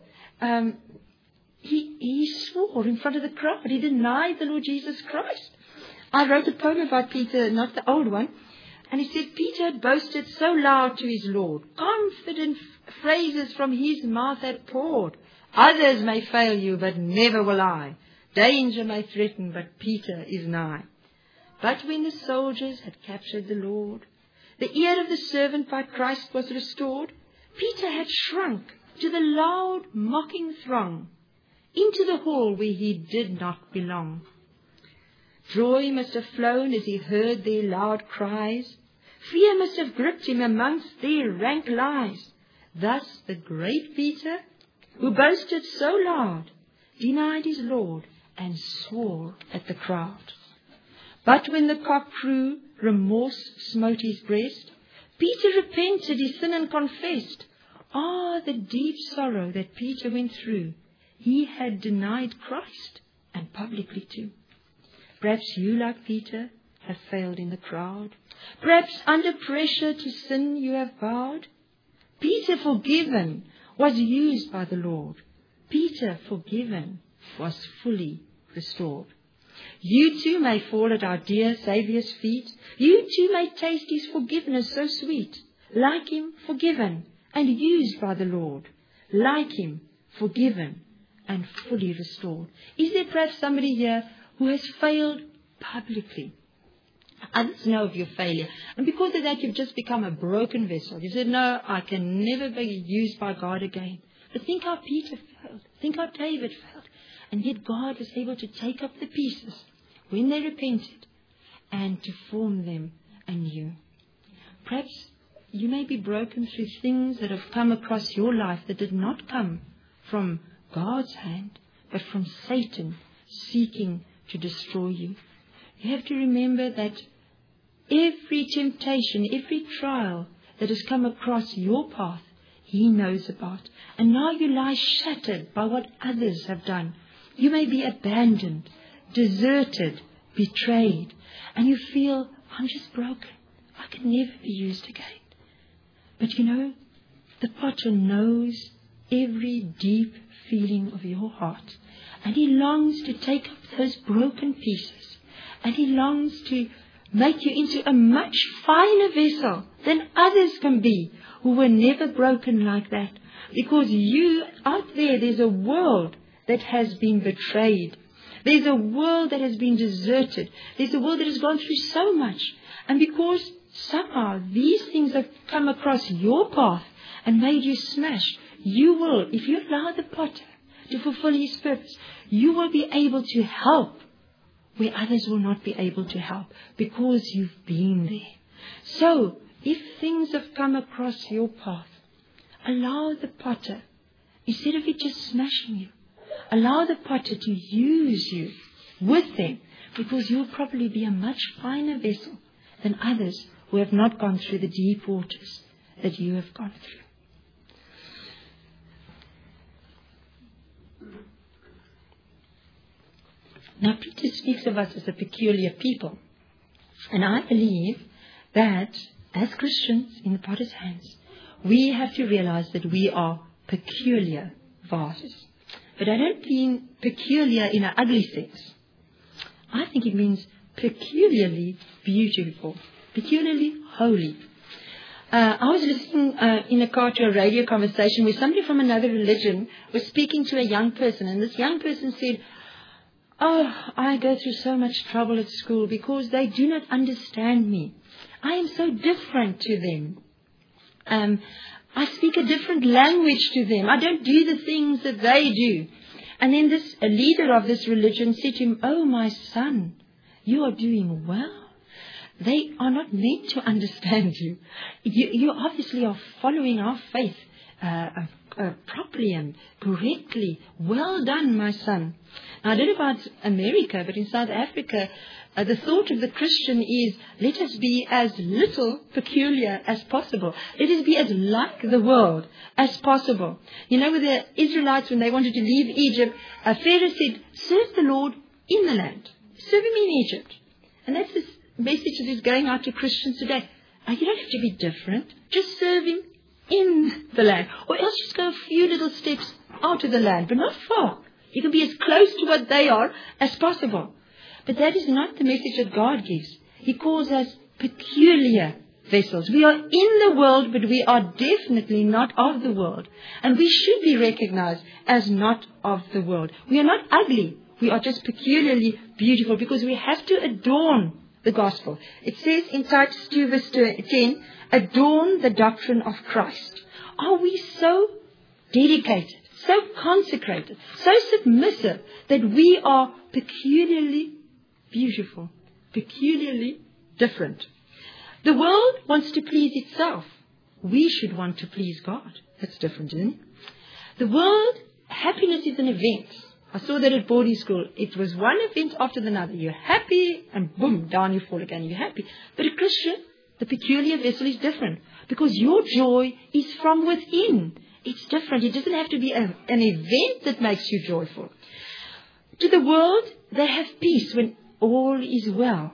He swore in front of the crowd. He denied the Lord Jesus Christ. I wrote a poem about Peter, not the old one, and he said, Peter had boasted so loud to his Lord, confident phrases from his mouth had poured. Others may fail you, but never will I. Danger may threaten, but Peter is nigh. But when the soldiers had captured the Lord, the ear of the servant by Christ was restored, Peter had shrunk to the loud, mocking throng, into the hall where he did not belong. Joy must have flown as he heard their loud cries. Fear must have gripped him amongst their rank lies. Thus the great Peter, who boasted so loud, denied his Lord and swore at the crowd. But when the cock crew, remorse smote his breast, Peter repented his sin and confessed. The deep sorrow that Peter went through. He had denied Christ and publicly too. Perhaps you, like Peter, have failed in the crowd. Perhaps under pressure to sin you have bowed. Peter, forgiven, was used by the Lord. Peter, forgiven, was fully restored. You too may fall at our dear Saviour's feet. You too may taste His forgiveness so sweet. Like Him, forgiven and used by the Lord. Like Him, forgiven and fully restored. Is there perhaps somebody here who has failed publicly? Others know of your failure. And because of that, you've just become a broken vessel. You said, no, I can never be used by God again. But think how Peter failed. Think how David failed. And yet God was able to take up the pieces when they repented and to form them anew. Perhaps you may be broken through things that have come across your life that did not come from God's hand, but from Satan seeking to destroy you. You have to remember that every temptation, every trial that has come across your path, He knows about. And now you lie shattered by what others have done. You may be abandoned, deserted, betrayed, and you feel, I'm just broken. I can never be used again. But you know, the potter knows every deep feeling of your heart. And He longs to take up those broken pieces. And He longs to make you into a much finer vessel than others can be who were never broken like that. Because you, out there's a world that has been betrayed. There's a world that has been deserted. There's a world that has gone through so much. And because somehow these things have come across your path and made you smash, you will, if you allow the potter to fulfill His purpose, you will be able to help where others will not be able to help because you've been there. So, if things have come across your path, allow the potter, instead of it just smashing you, allow the potter to use you with them, because you'll probably be a much finer vessel than others who have not gone through the deep waters that you have gone through. Now, Peter speaks of us as a peculiar people. And I believe that as Christians in the potter's hands, we have to realize that we are peculiar vases. But I don't mean peculiar in an ugly sense. I think it means peculiarly beautiful, peculiarly holy. I was listening in a car to a radio conversation where somebody from another religion was speaking to a young person, and this young person said, "Oh, I go through so much trouble at school because they do not understand me. I am so different to them. I speak a different language to them. I don't do the things that they do." And then this leader of this religion said to him, "Oh, my son, you are doing well. They are not meant to understand you. You obviously are following our faith properly and correctly. Well done, my son." Now, I don't know about America, but in South Africa, the thought of the Christian is, let us be as little peculiar as possible. Let us be as like the world as possible. You know, with the Israelites, when they wanted to leave Egypt, Pharaoh said, serve the Lord in the land. Serve Him in Egypt. And that's this message that is going out to Christians today. You don't have to be different. Just serve Him in the land. Or else just go a few little steps out of the land, but not far. You can be as close to what they are as possible. But that is not the message that God gives. He calls us peculiar vessels. We are in the world, but we are definitely not of the world. And we should be recognized as not of the world. We are not ugly. We are just peculiarly beautiful because we have to adorn the gospel. It says in Titus 2 verse 10, adorn the doctrine of Christ. Are we so dedicated, so consecrated, so submissive that we are peculiarly beautiful, peculiarly different? The world wants to please itself. We should want to please God. That's different, isn't it? The world, happiness is an event. I saw that at boarding school. It was one event after another. You're happy and boom, down you fall again. You're happy. But a Christian, the peculiar vessel is different because your joy is from within. It's different. It doesn't have to be an event that makes you joyful. To the world, they have peace when all is well.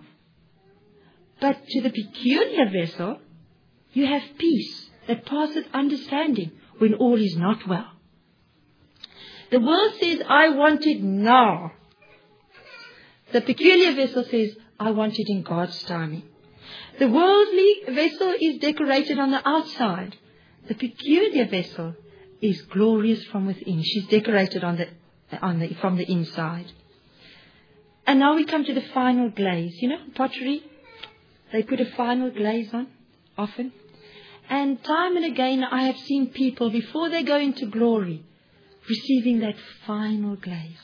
But to the peculiar vessel, you have peace that passeth understanding when all is not well. The world says, I want it now. The peculiar vessel says, I want it in God's timing. The worldly vessel is decorated on the outside. The peculiar vessel is glorious from within. She's decorated from the inside. And now we come to the final glaze. You know, pottery, they put a final glaze on, often. And time and again I have seen people, before they go into glory, receiving that final glaze.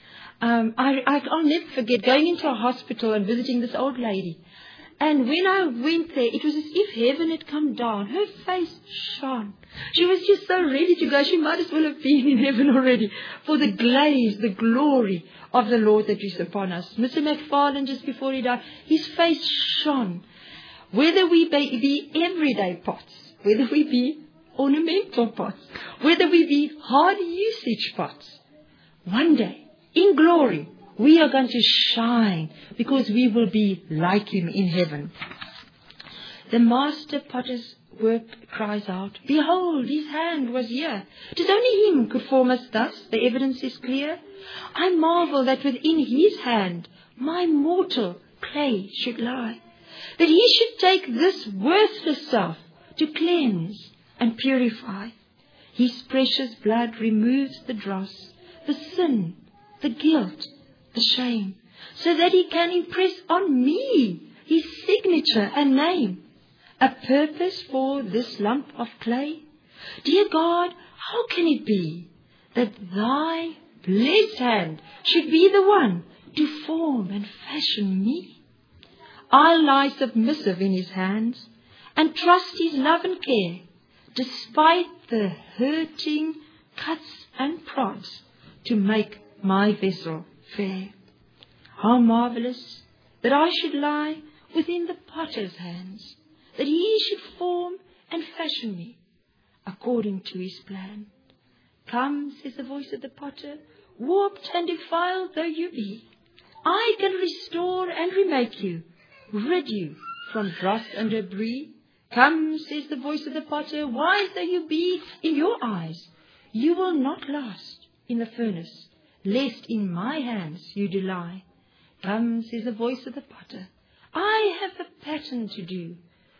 I'll never forget going into a hospital and visiting this old lady. And when I went there, it was as if heaven had come down. Her face shone. She was just so ready to go. She might as well have been in heaven already for the glaze, the glory of the Lord that is upon us. Mr. McFarlane, just before he died, his face shone. Whether we be everyday pots, whether we be ornamental pots, whether we be hard usage pots, one day, in glory, we are going to shine because we will be like him in heaven. The master potter's work cries out, behold, his hand was here. It is only him could form us thus. The evidence is clear. I marvel that within his hand my mortal clay should lie, that he should take this worthless self to cleanse and purify. His precious blood removes the dross, the sin, the guilt, the shame, so that he can impress on me his signature and name. A purpose for this lump of clay? Dear God, how can it be that thy blessed hand should be the one to form and fashion me? I'll lie submissive in his hands and trust his love and care, despite the hurting cuts and prods, to make my vessel fair. How marvelous that I should lie within the potter's hands, that he should form and fashion me according to his plan. Come, says the voice of the potter, warped and defiled though you be, I can restore and remake you, rid you from dross and debris. Come, says the voice of the potter, wise though you be in your eyes, you will not last in the furnace, lest in my hands you do lie. Come, says the voice of the potter, I have a pattern to do.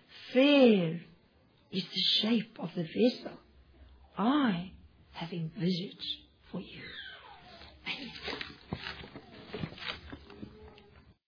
Fair is the shape of the vessel I have envisaged for you. Amen.